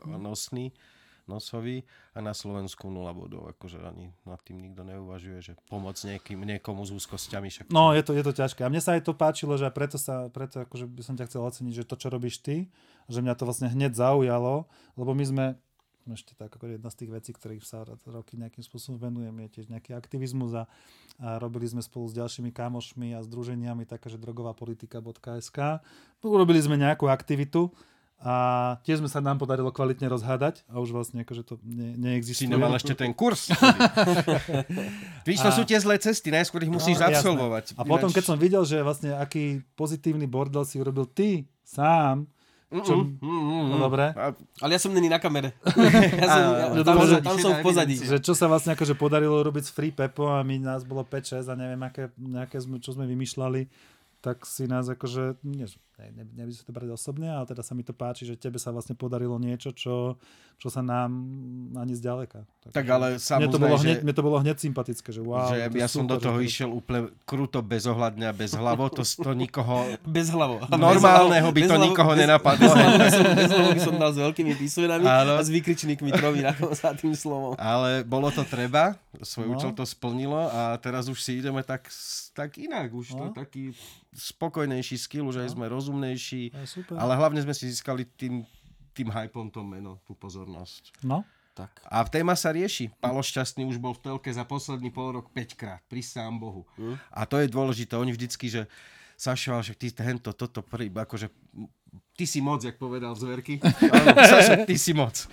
nosový a na Slovensku 0 bodov. Akože ani nad tým nikto neuvažuje, že pomoc niekomu s úzkosťami. Však... No, je to ťažké. A mne sa aj to páčilo, že preto akože by som ťa chcel oceniť, že to, čo robíš ty, že mňa to vlastne hneď zaujalo, lebo my sme ešte tak ako jedna z tých vecí, ktorých sa roky nejakým spôsobom venujeme, je tiež nejaký aktivizmus a robili sme spolu s ďalšími kamošmi a združeniami taká, že drogovapolitika.sk. Urobili sme nejakú aktivitu a tiež sme sa nám podarilo kvalitne rozhádať a už vlastne akože to neexistuje. Si nemal ešte ten kurz. Víš, to sú tie zlé cesty, najskôr ich musíš absolvovať. A potom, keď som videl, že vlastne aký pozitívny bordel si urobil ty sám, dobre. Ale ja som není na kamere. Tam som v pozadí. Že čo sa vlastne akože podarilo robiť s Free Pepo a my nás bolo 5-6 a neviem, čo sme vymýšľali, tak si nás akože, neby si to brať osobne, ale teda sa mi to páči, že tebe sa vlastne podarilo niečo, čo sa nám ani zďaleka. Tak ale samozrejme, mne to bolo hneď sympatické, že wow. Že ja som do toho išiel úplne kruto, bezohľadne a bezhlavo, to hlavo. Bezhlavo. Normálneho by to nikoho nenapadlo. Bezhlavo by som dal s veľkými písmenami a s výkričníkmi 3 za tým slovom. Ale bolo to treba, svoj účel to splnilo a teraz už si ideme tak inak, už to je taký spokojnejší skill, už aj sme rozumnejší, ale hlavne sme si získali tým hypom to meno, tú pozornosť. No. Tak. A téma sa rieši. Palo Šťastný už bol v telke za posledný pol rok 5-krát, pri sám Bohu. A to je dôležité, oni vždycky, že Sašo, že ty toto akože ty si moc, jak povedal Zverky. Sašo, ty si moc.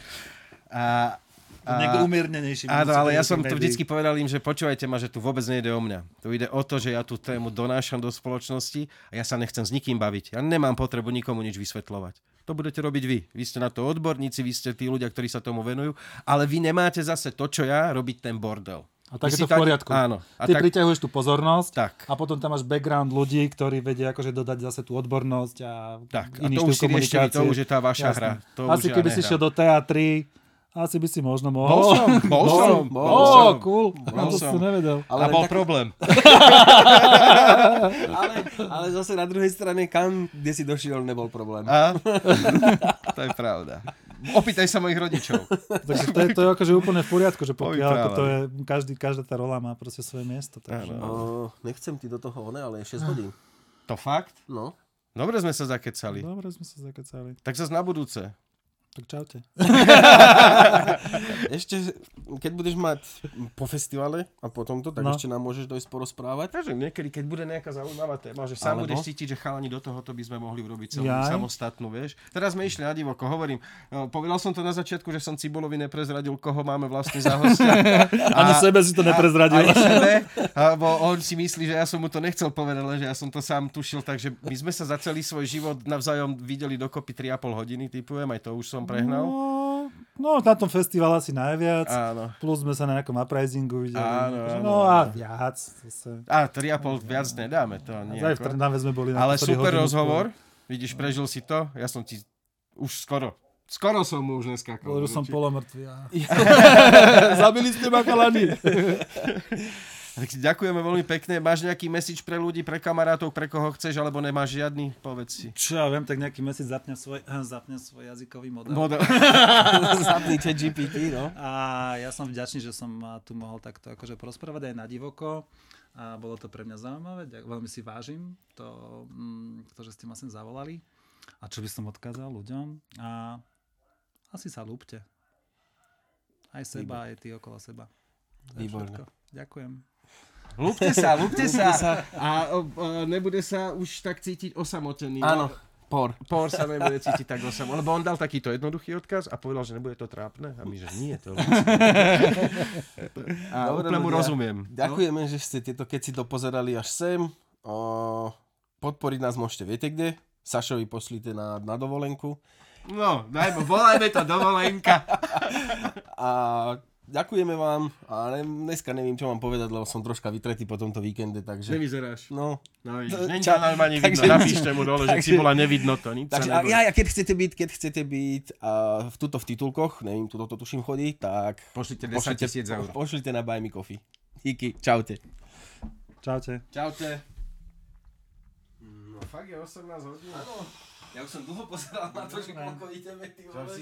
Niekto umiernenejší. Áno, ale ja som to vždycky povedal im, že počúvajte ma, že tu vôbec nejde o mňa. Tu ide o to, že ja tú tému donášam do spoločnosti a ja sa nechcem s nikým baviť. Ja nemám potrebu nikomu nič vysvetľovať. To budete robiť vy. Vy ste na to odborníci, vy ste tí ľudia, ktorí sa tomu venujú, ale vy nemáte zase to, čo ja, robiť ten bordel. A tak je to v poriadku. Áno. Ty priťahuješ tú pozornosť tak. A potom tam máš background ľudí, ktorí vedia akože dodať zase tú odbornosť a iný štýl komunikácie. To už je tá vaša hra. To asi už keby si šiel do teatry, asi by si možno mohol. Bol som. Cool. Bol to som. si nevedel. Ale bol problém. ale zase na druhej strane, kde si došiel, nebol problém. To je pravda. Opýtaj sa mojich rodičov. Takže to je akože úplne v poriadku, že pokiaľ to je, každá tá rola má proste svoje miesto. Takže... Nechcem ti do toho, ale je 6 hodín. To fakt? No. Dobre sme sa zakecali. Tak zase na budúce. Tak čaute. Ešte, keď budeš mať po festivale a po tomto, tak ešte nám môžeš dojsť porozprávať. Takže niekedy, keď bude nejaká zaujímavá téma, že sám budeš cítiť, že chalani do tohoto by sme mohli urobiť celú samostatnú, vieš. Teraz sme išli na divoko, hovorím, povedal som to na začiatku, že som Cibulovi neprezradil, koho máme vlastne za hostia. Ani sebe si to neprezradil. Ani sebe, bo on si myslí, že ja som mu to nechcel povedať, ale že ja som to sám tušil, takže my sme sa za celý svoj život navzájom videli dokopy 3,5 hodiny, typujem, aj to už som prehnal. No, na tom festivale asi najviac. Áno. Plus sme sa na nejakom uprisingu videli. Áno. A viac. Zase. 3,5 viac nedáme to. Aj v Trnave sme boli na ale super rozhovor. Vidíš, prežil si to. Ja som ti už skoro som mu už neskakal. Už som polomrtvý. Zabili ste ma, chalani. Tak ďakujeme veľmi pekne. Máš nejaký message pre ľudí, pre kamarátov, pre koho chceš, alebo nemáš žiadny? Povedz si. Čo ja viem, tak nejaký message zapne svoj jazykový model. Zapni ChatGPT, no. A ja som vďačný, že som tu mohol takto akože porozprávať aj na divoko. A bolo to pre mňa zaujímavé. Veľmi si vážim to, že ste ma sem zavolali. A čo by som odkázal ľuďom? A asi sa ľúbte. Aj seba, aj ty okolo seba. Výborné. Ďakujem. Ľúbte sa. A nebude sa už tak cítiť osamotený. Áno. Por sa nebude cítiť tak osam. Lebo on dal takýto jednoduchý odkaz a povedal, že nebude to trápne. A my, že nie, to je A Dobre, úplne mu ľudia, rozumiem. Ďakujeme, že ste keď si to pozerali až sem. Podporiť nás môžete, viete kde? Sašovi pošlite na dovolenku. No, volajme to dovolenka. A ďakujeme vám. A dneska neviem, čo mám povedať, lebo som troška vytretý po tomto víkende, takže... Nevyzeráš. No. Není ťa normálne vidno. Napíšte mu dole, že si bola nevidno to. Takže keď chcete byť v titulkoch, neviem, tuto to tuším chodí, tak... Pošlite 10 000 eur. Pošlite na Buy Me Coffee. Díky, čaute. Čaute. Čaute. No fakt je 18 hodín. Ja už som dlho pozeral na to, že koľko ideme, ty vole.